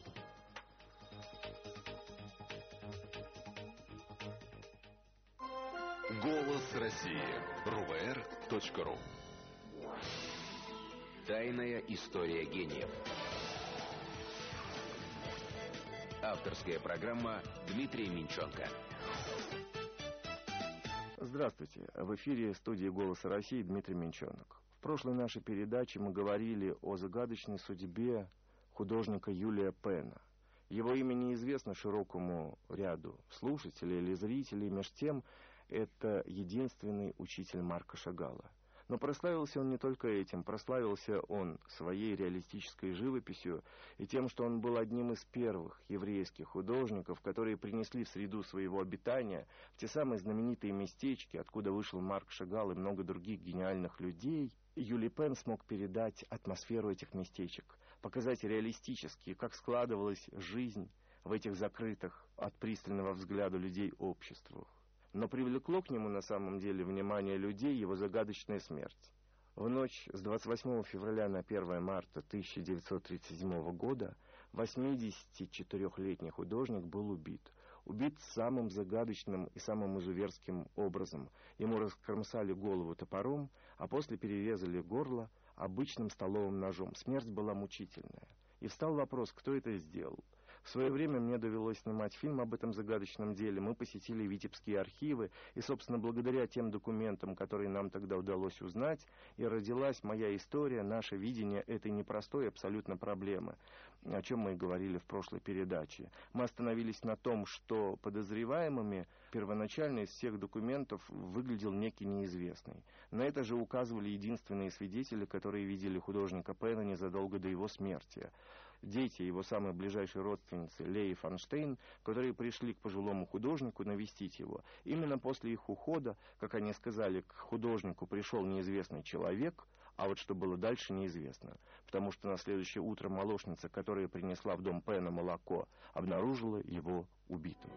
Голос России. эр вэ эр точка ру. Тайная история гениев. Авторская программа Дмитрия Минченко. Здравствуйте. В эфире студии «Голоса России» Дмитрий Минченок. В прошлой нашей передаче мы говорили о загадочной судьбе художника Юлия Пена. Его имя неизвестно широкому ряду слушателей или зрителей, меж тем это единственный учитель Марка Шагала. Но прославился он не только этим, прославился он своей реалистической живописью и тем, что он был одним из первых еврейских художников, которые принесли в среду своего обитания, в те самые знаменитые местечки, откуда вышел Марк Шагал и много других гениальных людей. Юлий Пен смог передать атмосферу этих местечек, показать реалистически, как складывалась жизнь в этих закрытых от пристального взгляда людей обществах. Но привлекло к нему на самом деле внимание людей его загадочная смерть. В ночь с двадцать восьмого февраля на первое марта тысяча девятьсот тридцать седьмого года восьмидесятичетырёхлетний художник был убит. Убит самым загадочным и самым изуверским образом. Ему раскромсали голову топором, а после перерезали горло обычным столовым ножом. Смерть была мучительная. И встал вопрос, кто это сделал. В свое время мне довелось снимать фильм об этом загадочном деле. Мы посетили Витебские архивы, и, собственно, благодаря тем документам, которые нам тогда удалось узнать, и родилась моя история, наше видение этой непростой абсолютно проблемы, о чем мы и говорили в прошлой передаче. Мы остановились на том, что подозреваемыми первоначально из всех документов выглядел некий неизвестный. На это же указывали единственные свидетели, которые видели художника Пена незадолго до его смерти. Дети его самой ближайшей родственницы Леи Фанштейн, которые пришли к пожилому художнику навестить его. Именно после их ухода, как они сказали, к художнику пришел неизвестный человек, а вот что было дальше, неизвестно. Потому что на следующее утро молочница, которая принесла в дом Пена молоко, обнаружила его убитым.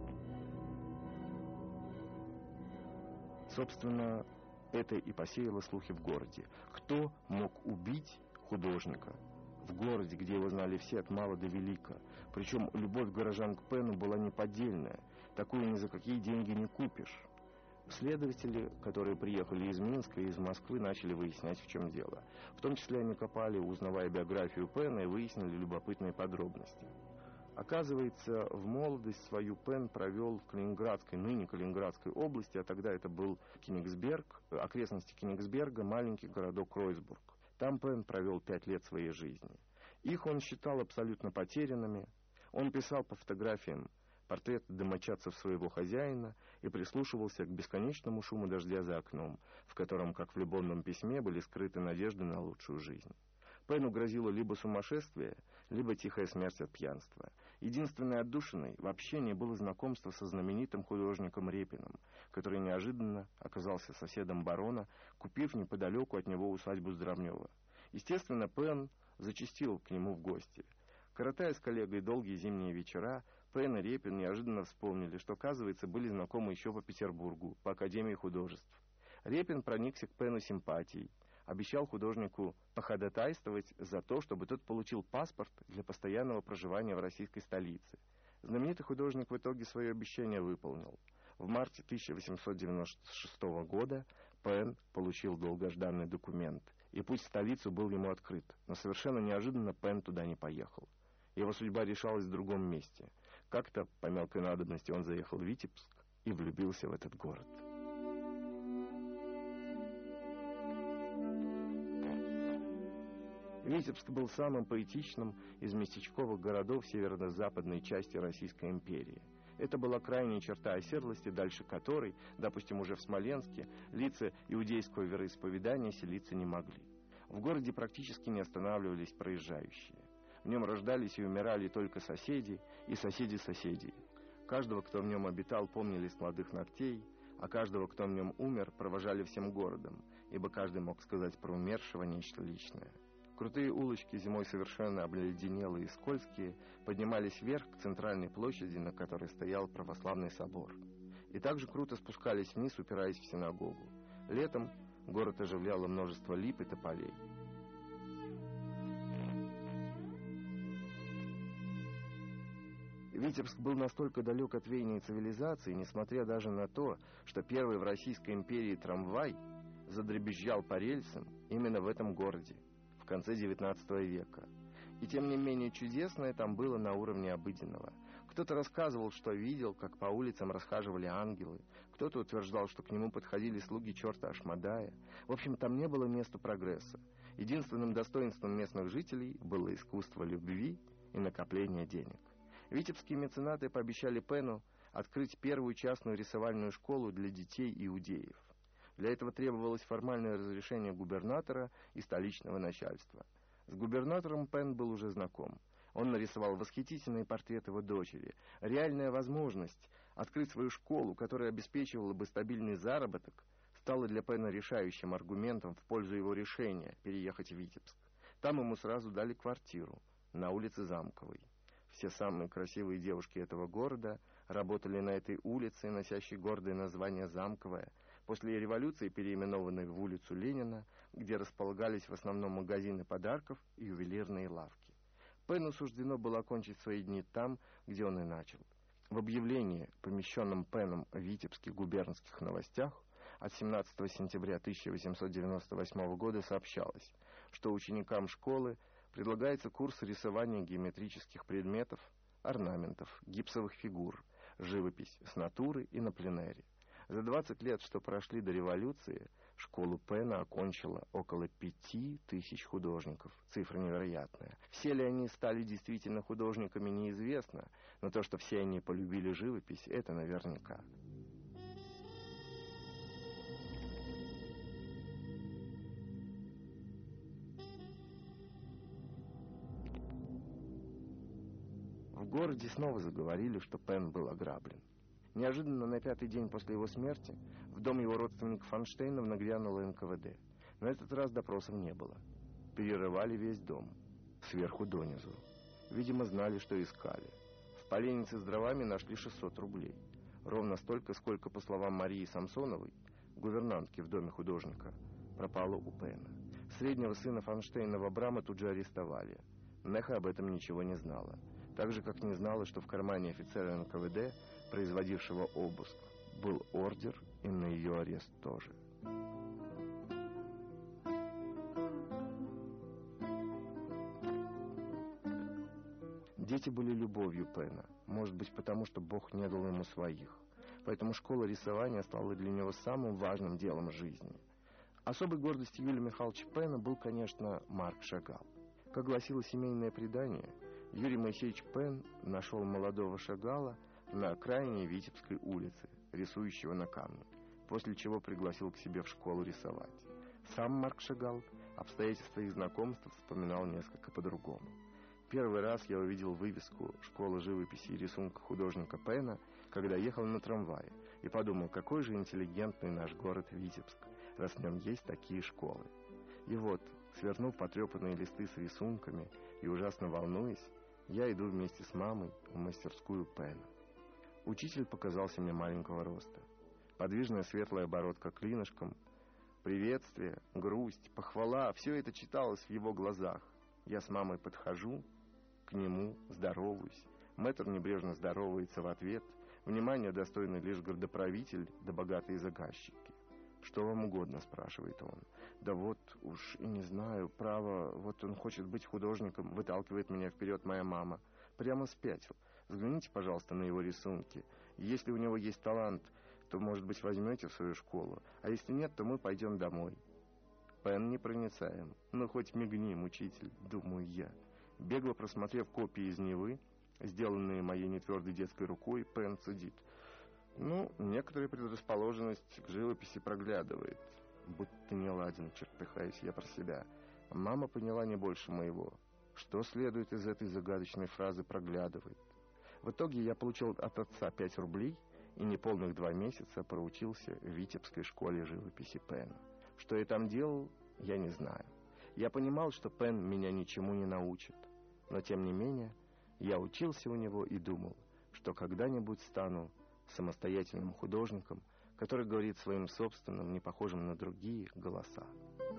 Собственно, это и посеяло слухи в городе. Кто мог убить художника? В городе, где его знали все от мала до велика. Причем любовь горожан к Пену была неподдельная. Такую ни за какие деньги не купишь. Следователи, которые приехали из Минска и из Москвы, начали выяснять, в чем дело. В том числе они копали, узнавая биографию Пена, и выяснили любопытные подробности. Оказывается, в молодость свою Пен провел в Калининградской, ныне Калининградской области, а тогда это был Кенигсберг, окрестности Кенигсберга, маленький городок Кройсбург. Там Пен провел пять лет своей жизни. Их он считал абсолютно потерянными. Он писал по фотографиям портреты домочадцев своего хозяина и прислушивался к бесконечному шуму дождя за окном, в котором, как в любовном письме, были скрыты надежды на лучшую жизнь. Пену грозило либо сумасшествие, либо тихая смерть от пьянства. Единственной отдушиной в общении было знакомство со знаменитым художником Репиным, который неожиданно оказался соседом барона, купив неподалеку от него усадьбу Здравнева. Естественно, Пен зачастил к нему в гости. Коротая с коллегой долгие зимние вечера, Пен и Репин неожиданно вспомнили, что, оказывается, были знакомы еще по Петербургу, по Академии художеств. Репин проникся к Пену симпатией, обещал художнику походатайствовать за то, чтобы тот получил паспорт для постоянного проживания в российской столице. Знаменитый художник в итоге свое обещание выполнил. В марте тысяча восемьсот девяносто шестого года Пен получил долгожданный документ, и путь в столицу был ему открыт, но совершенно неожиданно Пен туда не поехал. Его судьба решалась в другом месте. Как-то, по мелкой надобности, он заехал в Витебск и влюбился в этот город. Витебск был самым поэтичным из местечковых городов северо-западной части Российской империи. Это была крайняя черта оседлости, дальше которой, допустим, уже в Смоленске, лица иудейского вероисповедания селиться не могли. В городе практически не останавливались проезжающие. В нем рождались и умирали только соседи и соседи соседей. Каждого, кто в нем обитал, помнили с молодых ногтей, а каждого, кто в нем умер, провожали всем городом, ибо каждый мог сказать про умершего нечто личное. Крутые улочки, зимой совершенно обледенелые и скользкие, поднимались вверх к центральной площади, на которой стоял православный собор. И также круто спускались вниз, упираясь в синагогу. Летом город оживляло множество лип и тополей. Витебск был настолько далек от веяния цивилизации, несмотря даже на то, что первый в Российской империи трамвай задребезжал по рельсам именно в этом городе в конце девятнадцатого века. И тем не менее чудесное там было на уровне обыденного. Кто-то рассказывал, что видел, как по улицам расхаживали ангелы, кто-то утверждал, что к нему подходили слуги черта Ашмадая. В общем, там не было места прогресса. Единственным достоинством местных жителей было искусство любви и накопление денег. Витебские меценаты пообещали Пену открыть первую частную рисовальную школу для детей иудеев. Для этого требовалось формальное разрешение губернатора и столичного начальства. С губернатором Пен был уже знаком. Он нарисовал восхитительные портреты его дочери. Реальная возможность открыть свою школу, которая обеспечивала бы стабильный заработок, стала для Пена решающим аргументом в пользу его решения переехать в Витебск. Там ему сразу дали квартиру на улице Замковой. Все самые красивые девушки этого города работали на этой улице, носящей гордое название Замковая, после революции переименованной в улицу Ленина, где располагались в основном магазины подарков и ювелирные лавки. Пену суждено было окончить свои дни там, где он и начал. В объявлении, помещенном Пеном в Витебских губернских новостях, от семнадцатого сентября тысяча восемьсот девяносто восьмого года сообщалось, что ученикам школы предлагается курс рисования геометрических предметов, орнаментов, гипсовых фигур, живопись с натуры и на пленэре. За двадцать лет, что прошли до революции, школу Пена окончило около пяти тысяч художников. Цифра невероятная. Все ли они стали действительно художниками, неизвестно, но то, что все они полюбили живопись, это наверняка. В городе снова заговорили, что Пен был ограблен. Неожиданно на пятый день после его смерти в дом его родственников Фонштейнов нагрянуло эн ка вэ дэ. На этот раз допросов не было. Перерывали весь дом, сверху донизу. Видимо, знали, что искали. В поленнице с дровами нашли шестьсот рублей. Ровно столько, сколько, по словам Марии Самсоновой, гувернантки в доме художника, пропало у Пена. Среднего сына Фонштейнова Абрама тут же арестовали. Неха об этом ничего не знала. Так же, как не знала, что в кармане офицера эн ка вэ дэ, производившего обыск, был ордер и на ее арест тоже. Дети были любовью Пена, может быть, потому что Бог не дал ему своих. Поэтому школа рисования стала для него самым важным делом жизни. Особой гордостью Юлия Михайловича Пена был, конечно, Марк Шагал. Как гласило семейное предание, Юрий Моисеевич Пен нашел молодого Шагала на окраине Витебской улицы, рисующего на камне, после чего пригласил к себе в школу рисовать. Сам Марк Шагал обстоятельства их знакомства вспоминал несколько по-другому. Первый раз я увидел вывеску «Школа живописи и рисунка художника Пена», когда ехал на трамвае, и подумал, какой же интеллигентный наш город Витебск, раз в нем есть такие школы. И вот, свернув потрепанные листы с рисунками и ужасно волнуясь, я иду вместе с мамой в мастерскую Пена. Учитель показался мне маленького роста. Подвижная светлая бородка клинышком, приветствие, грусть, похвала — все это читалось в его глазах. Я с мамой подхожу к нему, здороваюсь. Мэтр небрежно здоровается в ответ. Внимание достойны лишь городоправитель да богатые заказчики. «Что вам угодно?» — спрашивает он. «Да вот уж и не знаю, право, вот он хочет быть художником», — выталкивает меня вперед моя мама. Прямо спятил. «Взгляните, пожалуйста, на его рисунки. Если у него есть талант, то, может быть, возьмете в свою школу, а если нет, то мы пойдем домой». Пен непроницаем. «Ну, хоть мигнем, учитель», — думаю я. Бегло просмотрев копии из Невы, сделанные моей нетвердой детской рукой, Пен цедит: «Ну, некоторая предрасположенность к живописи проглядывает». Будто не ладен, чертыхаюсь я про себя. Мама поняла не больше моего. Что следует из этой загадочной фразы «проглядывает»? В итоге я получил от отца пять рублей и неполных два месяца проучился в Витебской школе живописи Пена. Что я там делал, я не знаю. Я понимал, что Пен меня ничему не научит. Но, тем не менее, я учился у него и думал, что когда-нибудь стану самостоятельным художником, который говорит своим собственным, не похожим на другие, голоса.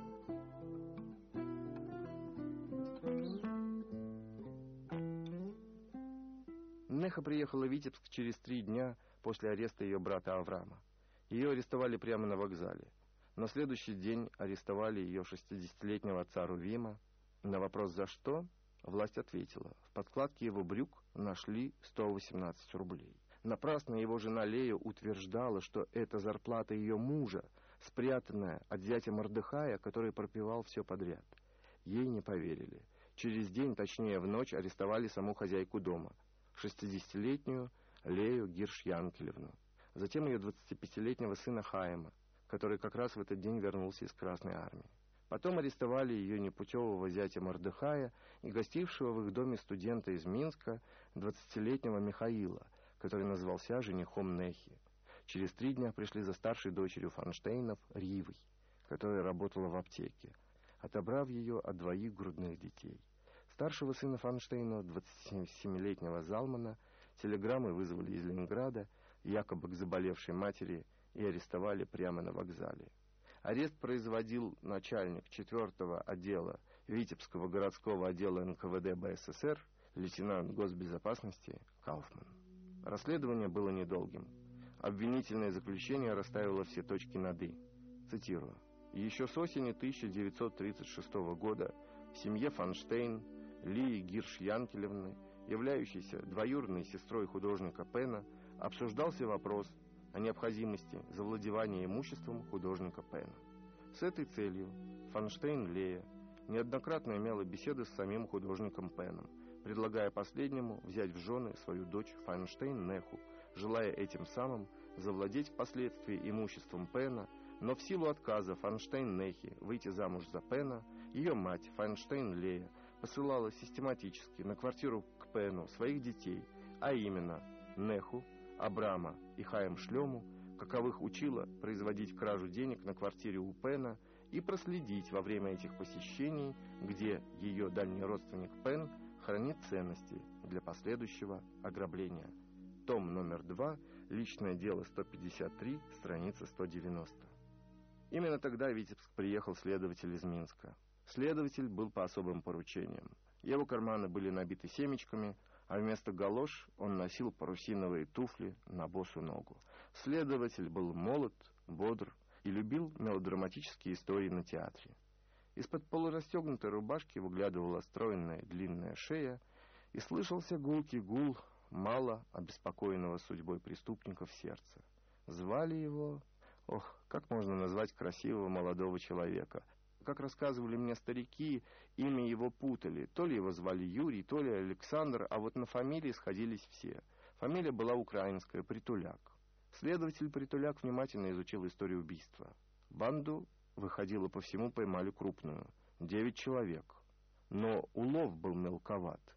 Неха приехала в Витебск через три дня после ареста ее брата Авраама. Ее арестовали прямо на вокзале. На следующий день арестовали ее шестидесятилетнего отца Рувима. На вопрос «за что?» власть ответила: в подкладке его брюк нашли сто восемнадцать рублей. Напрасно его жена Лея утверждала, что это зарплата ее мужа, спрятанная от зятя Мордехая, который пропивал все подряд. Ей не поверили. Через день, точнее в ночь, арестовали саму хозяйку дома, шестидесятилетнюю Лею Гирш-Янкелевну. Затем ее двадцатипятилетнего сына Хаима, который как раз в этот день вернулся из Красной армии. Потом арестовали ее непутевого зятя Мордехая и гостившего в их доме студента из Минска, двадцатилетнего Михаила, который назвался женихом Нехи. Через три дня пришли за старшей дочерью Фанштейнов Ривой, которая работала в аптеке, отобрав ее от двоих грудных детей. Старшего сына Фанштейна, двадцатисемилетнего Залмана, телеграммой вызвали из Ленинграда, якобы к заболевшей матери, и арестовали прямо на вокзале. Арест производил начальник четвертого отдела Витебского городского отдела эн ка вэ дэ бэ эс эс эр, лейтенант госбезопасности Кауфман. Расследование было недолгим. Обвинительное заключение расставило все точки над «и». Цитирую. «Еще с осени тысяча девятьсот тридцать шестого года в семье Фанштейн Лии Гирш-Янкелевны, являющейся двоюродной сестрой художника Пена, обсуждался вопрос о необходимости завладевания имуществом художника Пена. С этой целью Фанштейн Лея неоднократно имела беседы с самим художником Пеном, предлагая последнему взять в жены свою дочь Фанштейн Неху, желая этим самым завладеть впоследствии имуществом Пена, но в силу отказа Фанштейн Нехи выйти замуж за Пена, ее мать Фанштейн Лея посылала систематически на квартиру к Пену своих детей, а именно Неху, Абрама и Хаим Шлему, каковых учила производить кражу денег на квартире у Пена и проследить во время этих посещений, где ее дальний родственник Пен хранит ценности для последующего ограбления. Том номер два, личное дело сто пятьдесят три, страница сто девяносто. Именно тогда в Витебск приехал следователь из Минска. Следователь был по особым поручениям. Его карманы были набиты семечками, а вместо галош он носил парусиновые туфли на босу ногу. Следователь был молод, бодр и любил мелодраматические истории на театре. Из-под полурастегнутой рубашки выглядывала стройная длинная шея, и слышался гулкий гул мало обеспокоенного судьбой преступника в сердце. Звали его... Ох, как можно назвать красивого молодого человека? Как рассказывали мне старики, имя его путали. То ли его звали Юрий, то ли Александр, а вот на фамилии сходились все. Фамилия была украинская, Притуляк. Следователь Притуляк внимательно изучил историю убийства. Банду, выходило по всему, поймали крупную. Девять человек. Но улов был мелковат.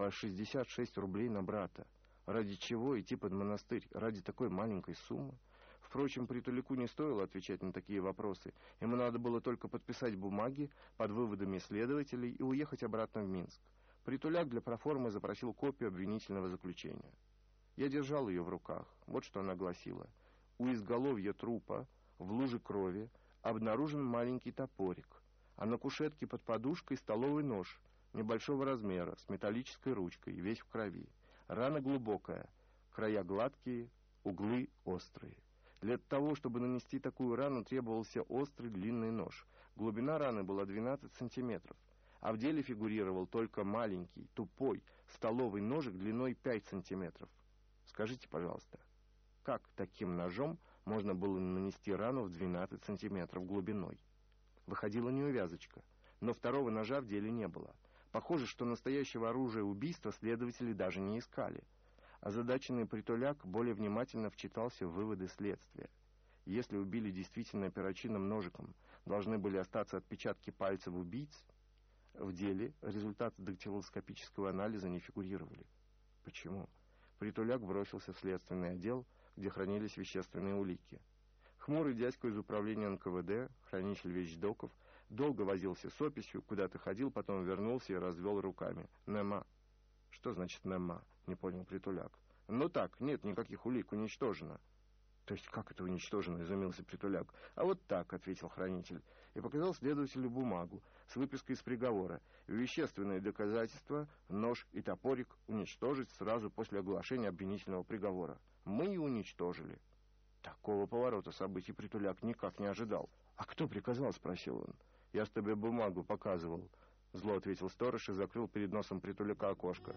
по шестьдесят шесть рублей на брата. Ради чего идти под монастырь? Ради такой маленькой суммы? Впрочем, Притуляку не стоило отвечать на такие вопросы. Ему надо было только подписать бумаги под выводами следователей и уехать обратно в Минск. Притуляк для проформы запросил копию обвинительного заключения. Я держал ее в руках. Вот что она гласила. У изголовья трупа в луже крови обнаружен маленький топорик, а на кушетке под подушкой столовый нож небольшого размера с металлической ручкой, весь в крови. Рана глубокая, края гладкие, углы острые. Для того, чтобы нанести такую рану, требовался острый длинный нож. Глубина раны была двенадцать сантиметров, а в деле фигурировал только маленький, тупой, столовый ножик длиной пять сантиметров. Скажите, пожалуйста, как таким ножом можно было нанести рану в двенадцать сантиметров глубиной? Выходила неувязочка, но второго ножа в деле не было. Похоже, что настоящего оружия убийства следователи даже не искали. Озадаченный Притуляк более внимательно вчитался в выводы следствия. Если убили действительно перочинным ножиком, должны были остаться отпечатки пальцев убийц. В деле результаты дактилоскопического анализа не фигурировали. Почему? Притуляк бросился в следственный отдел, где хранились вещественные улики. Хмурый дядька из управления эн ка вэ дэ, хранитель вещдоков, долго возился с описью, куда-то ходил, потом вернулся и развел руками. Нема. Что значит нема? Не понял Притуляк. Ну так, нет никаких улик, уничтожено. То есть как это уничтожено, изумился Притуляк. А вот так, ответил хранитель, и показал следователю бумагу с выпиской из приговора. Вещественные доказательства, нож и топорик уничтожить сразу после оглашения обвинительного приговора. Мы и уничтожили. Такого поворота событий Притуляк никак не ожидал. А кто приказал, спросил он. Я ж тебе бумагу показывал. Зло ответил сторож и закрыл перед носом Притуляка окошко.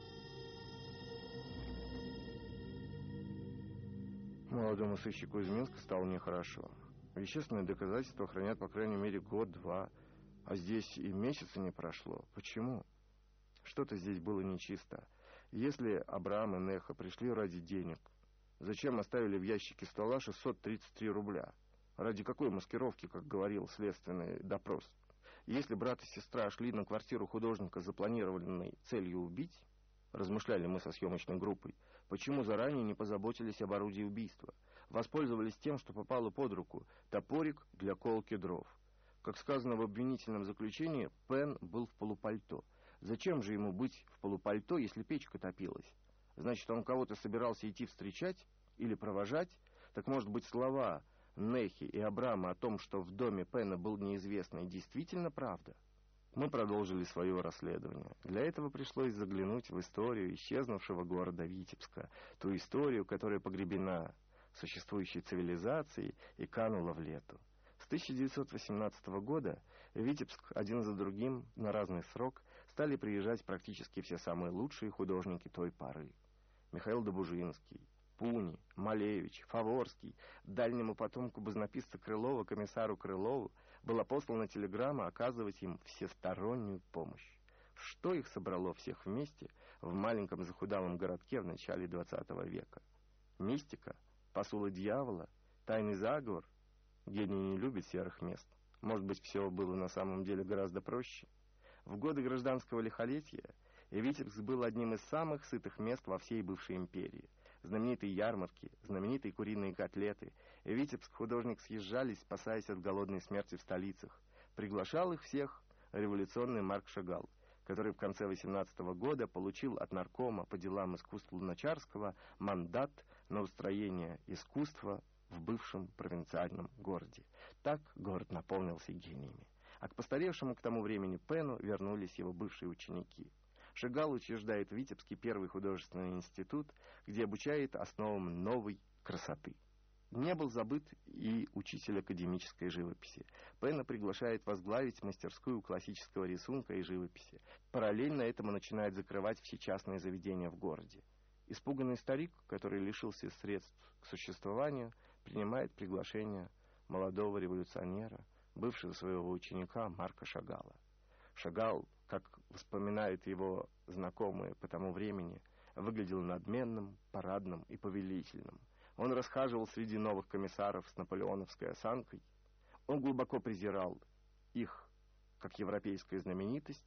Молодому сыщику из Минска стало нехорошо. Вещественные доказательства хранят по крайней мере год-два, а здесь и месяца не прошло. Почему? Что-то здесь было нечисто. Если Абрам и Неха пришли ради денег, зачем оставили в ящике стола шестьсот тридцать три рубля? Ради какой маскировки, как говорил следственный допрос? Если брат и сестра шли на квартиру художника, запланированной целью убить, размышляли мы со съемочной группой, почему заранее не позаботились об орудии убийства? Воспользовались тем, что попало под руку, топорик для колки дров. Как сказано в обвинительном заключении, Пен был в полупальто. Зачем же ему быть в полупальто, если печка топилась? Значит, он кого-то собирался идти встречать или провожать? Так, может быть, слова Нехи и Абрама о том, что в доме Пена был неизвестный, действительно правда? Мы продолжили свое расследование. Для этого пришлось заглянуть в историю исчезнувшего города Витебска, ту историю, которая погребена существующей цивилизацией и канула в лету. С тысяча девятьсот восемнадцатого года в Витебск один за другим на разный срок стали приезжать практически все самые лучшие художники той поры. Михаил Добужинский, Пуни, Малевич, Фаворский, дальнему потомку баснописца Крылова, комиссару Крылову, была послана телеграмма оказывать им всестороннюю помощь. Что их собрало всех вместе в маленьком захудалом городке в начале двадцатого века? Мистика? Посулы дьявола? Тайный заговор? Гений не любит серых мест. Может быть, все было на самом деле гораздо проще? В годы гражданского лихолетия Витебск был одним из самых сытых мест во всей бывшей империи. Знаменитые ярмарки, знаменитые куриные котлеты. В Витебск художник съезжались, спасаясь от голодной смерти в столицах. Приглашал их всех революционный Марк Шагал, который в конце восемнадцатого года получил от наркома по делам искусств Луначарского мандат на устроение искусства в бывшем провинциальном городе. Так город наполнился гениями. А к постаревшему к тому времени Пену вернулись его бывшие ученики. Шагал учреждает в Витебске первый художественный институт, где обучает основам новой красоты. Не был забыт и учитель академической живописи. Пена приглашает возглавить мастерскую классического рисунка и живописи. Параллельно этому начинает закрывать все частные заведения в городе. Испуганный старик, который лишился средств к существованию, принимает приглашение молодого революционера, бывшего своего ученика Марка Шагала. Шагал, как вспоминают его знакомые по тому времени, выглядел надменным, парадным и повелительным. Он расхаживал среди новых комиссаров с наполеоновской осанкой. Он глубоко презирал их, как европейская знаменитость,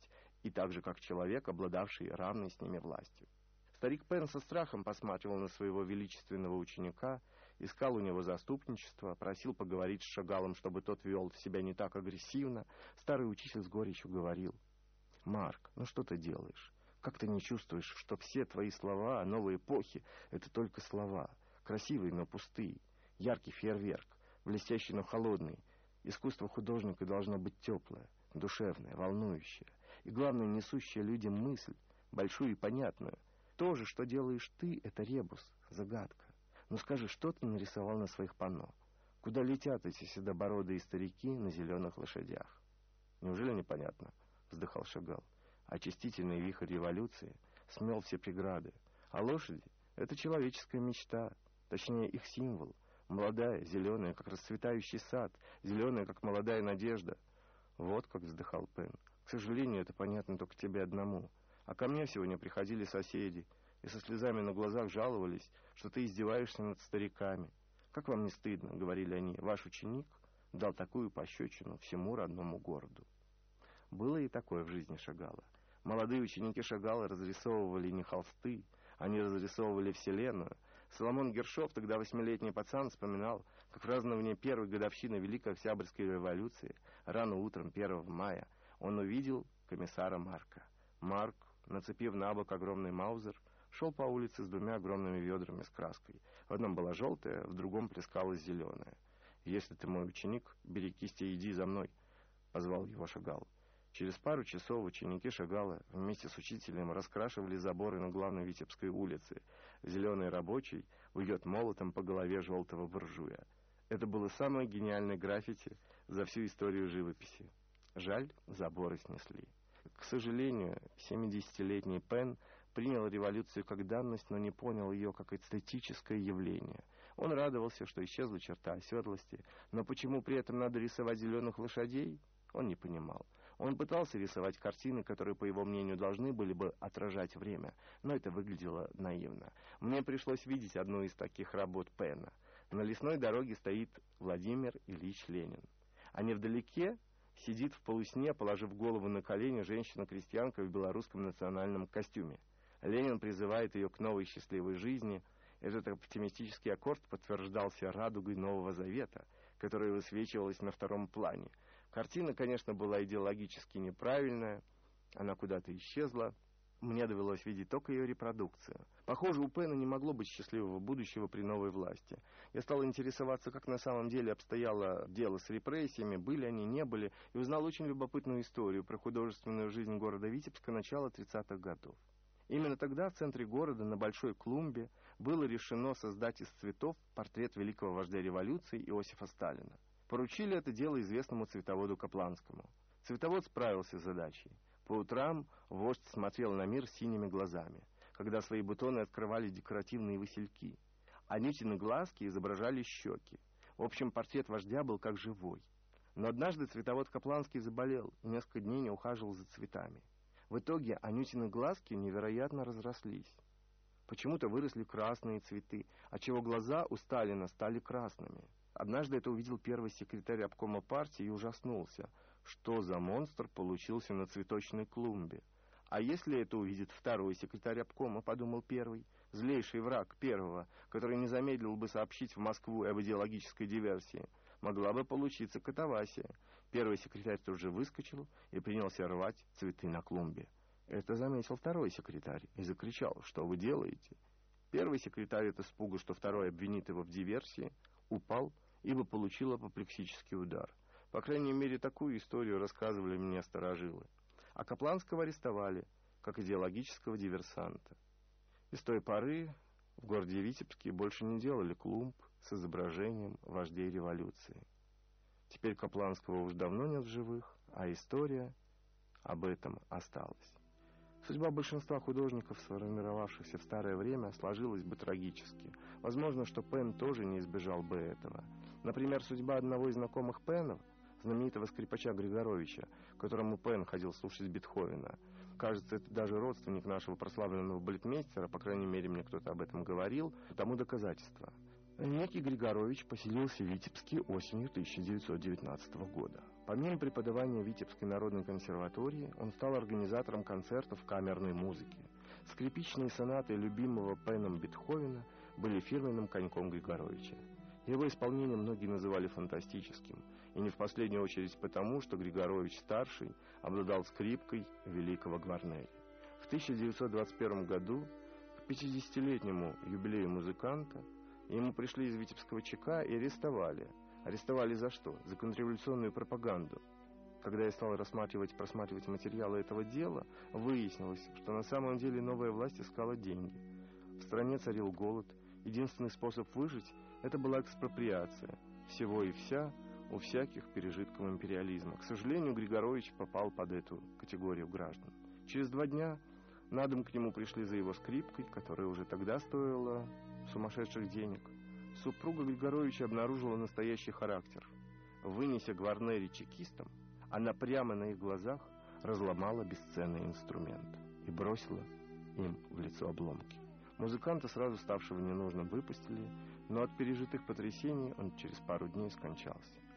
и так же, как человек, обладавший равной с ними властью. Старик Пен со страхом посматривал на своего величественного ученика, искал у него заступничества, просил поговорить с Шагалом, чтобы тот вел себя не так агрессивно. Старый учитель с горечью говорил: «Марк, ну что ты делаешь? Как ты не чувствуешь, что все твои слова о новой эпохе — это только слова, красивые, но пустые, яркий фейерверк, блестящий, но холодный. Искусство художника должно быть теплое, душевное, волнующее, и, главное, несущее людям мысль, большую и понятную. То же, что делаешь ты, — это ребус, загадка. Ну скажи, что ты нарисовал на своих панно? Куда летят эти седобородые старики на зеленых лошадях?» «Неужели непонятно?» — вздыхал Шагал. «Очистительный вихрь революции смел все преграды, а лошади — это человеческая мечта, точнее их символ, молодая, зеленая, как расцветающий сад, зеленая, как молодая надежда». «Вот как», — вздыхал Пен. «К сожалению, это понятно только тебе одному. А ко мне сегодня приходили соседи и со слезами на глазах жаловались, что ты издеваешься над стариками. Как вам не стыдно, — говорили они, — ваш ученик дал такую пощечину всему родному городу». Было и такое в жизни Шагала. Молодые ученики Шагала разрисовывали не холсты, они разрисовывали Вселенную. Соломон Гершов, тогда восьмилетний пацан, вспоминал, как в празднование первой годовщины Великой Октябрьской революции, рано утром первого мая, он увидел комиссара Марка. Марк, нацепив на бок огромный маузер, шел по улице с двумя огромными ведрами с краской. В одном была желтая, в другом плескалась зеленая. «Если ты мой ученик, бери кисти и иди за мной», — позвал его Шагал. Через пару часов ученики Шагала вместе с учителем раскрашивали заборы на главной Витебской улице. Зеленый рабочий бьет молотом по голове желтого буржуя. Это было самое гениальное граффити за всю историю живописи. Жаль, заборы снесли. К сожалению, семидесятилетний Пен принял революцию как данность, но не понял ее как эстетическое явление. Он радовался, что исчезла черта оседлости, но почему при этом надо рисовать зеленых лошадей, он не понимал. Он пытался рисовать картины, которые, по его мнению, должны были бы отражать время, но это выглядело наивно. Мне пришлось видеть одну из таких работ Пена. На лесной дороге стоит Владимир Ильич Ленин, а невдалеке сидит в полусне, положив голову на колени, женщина-крестьянка в белорусском национальном костюме. Ленин призывает ее к новой счастливой жизни. Этот оптимистический аккорд подтверждался радугой Нового Завета, которая высвечивалась на втором плане. Картина, конечно, была идеологически неправильная, она куда-то исчезла. Мне довелось видеть только ее репродукцию. Похоже, у Пена не могло быть счастливого будущего при новой власти. Я стал интересоваться, как на самом деле обстояло дело с репрессиями, были они, не были, и узнал очень любопытную историю про художественную жизнь города Витебска начала тридцатых годов. Именно тогда в центре города, на большой клумбе, было решено создать из цветов портрет великого вождя революции Иосифа Сталина. Поручили это дело известному цветоводу Капланскому. Цветовод справился с задачей. По утрам вождь смотрел на мир синими глазами, когда свои бутоны открывали декоративные васильки. Анютины глазки изображали щеки. В общем, портрет вождя был как живой. Но однажды цветовод Капланский заболел и несколько дней не ухаживал за цветами. В итоге Анютины глазки невероятно разрослись. Почему-то выросли красные цветы, отчего глаза у Сталина стали красными. Однажды это увидел первый секретарь обкома партии и ужаснулся. Что за монстр получился на цветочной клумбе? А если это увидит второй секретарь обкома, подумал первый, злейший враг первого, который не замедлил бы сообщить в Москву об идеологической диверсии, могла бы получиться катавасия. Первый секретарь тут же выскочил и принялся рвать цветы на клумбе. Это заметил второй секретарь и закричал: «Что вы делаете?» Первый секретарь от испуга, что второй обвинит его в диверсии, упал, ибо получил апоплексический удар. По крайней мере, такую историю рассказывали мне старожилы. А Капланского арестовали, как идеологического диверсанта. И с той поры в городе Витебске больше не делали клумб с изображением вождей революции. Теперь Капланского уж давно нет в живых, а история об этом осталась. Судьба большинства художников, сформировавшихся в старое время, сложилась бы трагически. Возможно, что Пен тоже не избежал бы этого. Например, судьба одного из знакомых Пенов, знаменитого скрипача Григоровича, которому Пен ходил слушать Бетховена. Кажется, это даже родственник нашего прославленного балетмейстера, по крайней мере, мне кто-то об этом говорил, тому доказательство. Некий Григорович поселился в Витебске осенью тысяча девятьсот девятнадцатого года. Помимо преподавания в Витебской народной консерватории, он стал организатором концертов камерной музыки. Скрипичные сонаты любимого Пеном Бетховена были фирменным коньком Григоровича. Его исполнение многие называли фантастическим, и не в последнюю очередь потому, что Григорович-старший обладал скрипкой великого Гварнери. В тысяча девятьсот двадцать первом году, к пятидесятилетнему юбилею музыканта, ему пришли из Витебского ЧК и арестовали. Арестовали за что? За контрреволюционную пропаганду. Когда я стал рассматривать, просматривать материалы этого дела, выяснилось, что на самом деле новая власть искала деньги. В стране царил голод. Единственный способ выжить – это была экспроприация. Всего и вся у всяких пережитков империализма. К сожалению, Григорович попал под эту категорию граждан. Через два дня на дом к нему пришли за его скрипкой, которая уже тогда стоила сумасшедших денег. Супруга Григоровича обнаружила настоящий характер. Вынеся Гварнери чекистам, она прямо на их глазах разломала бесценный инструмент и бросила им в лицо обломки. Музыканта, сразу ставшего ненужным, выпустили, но от пережитых потрясений он через пару дней скончался.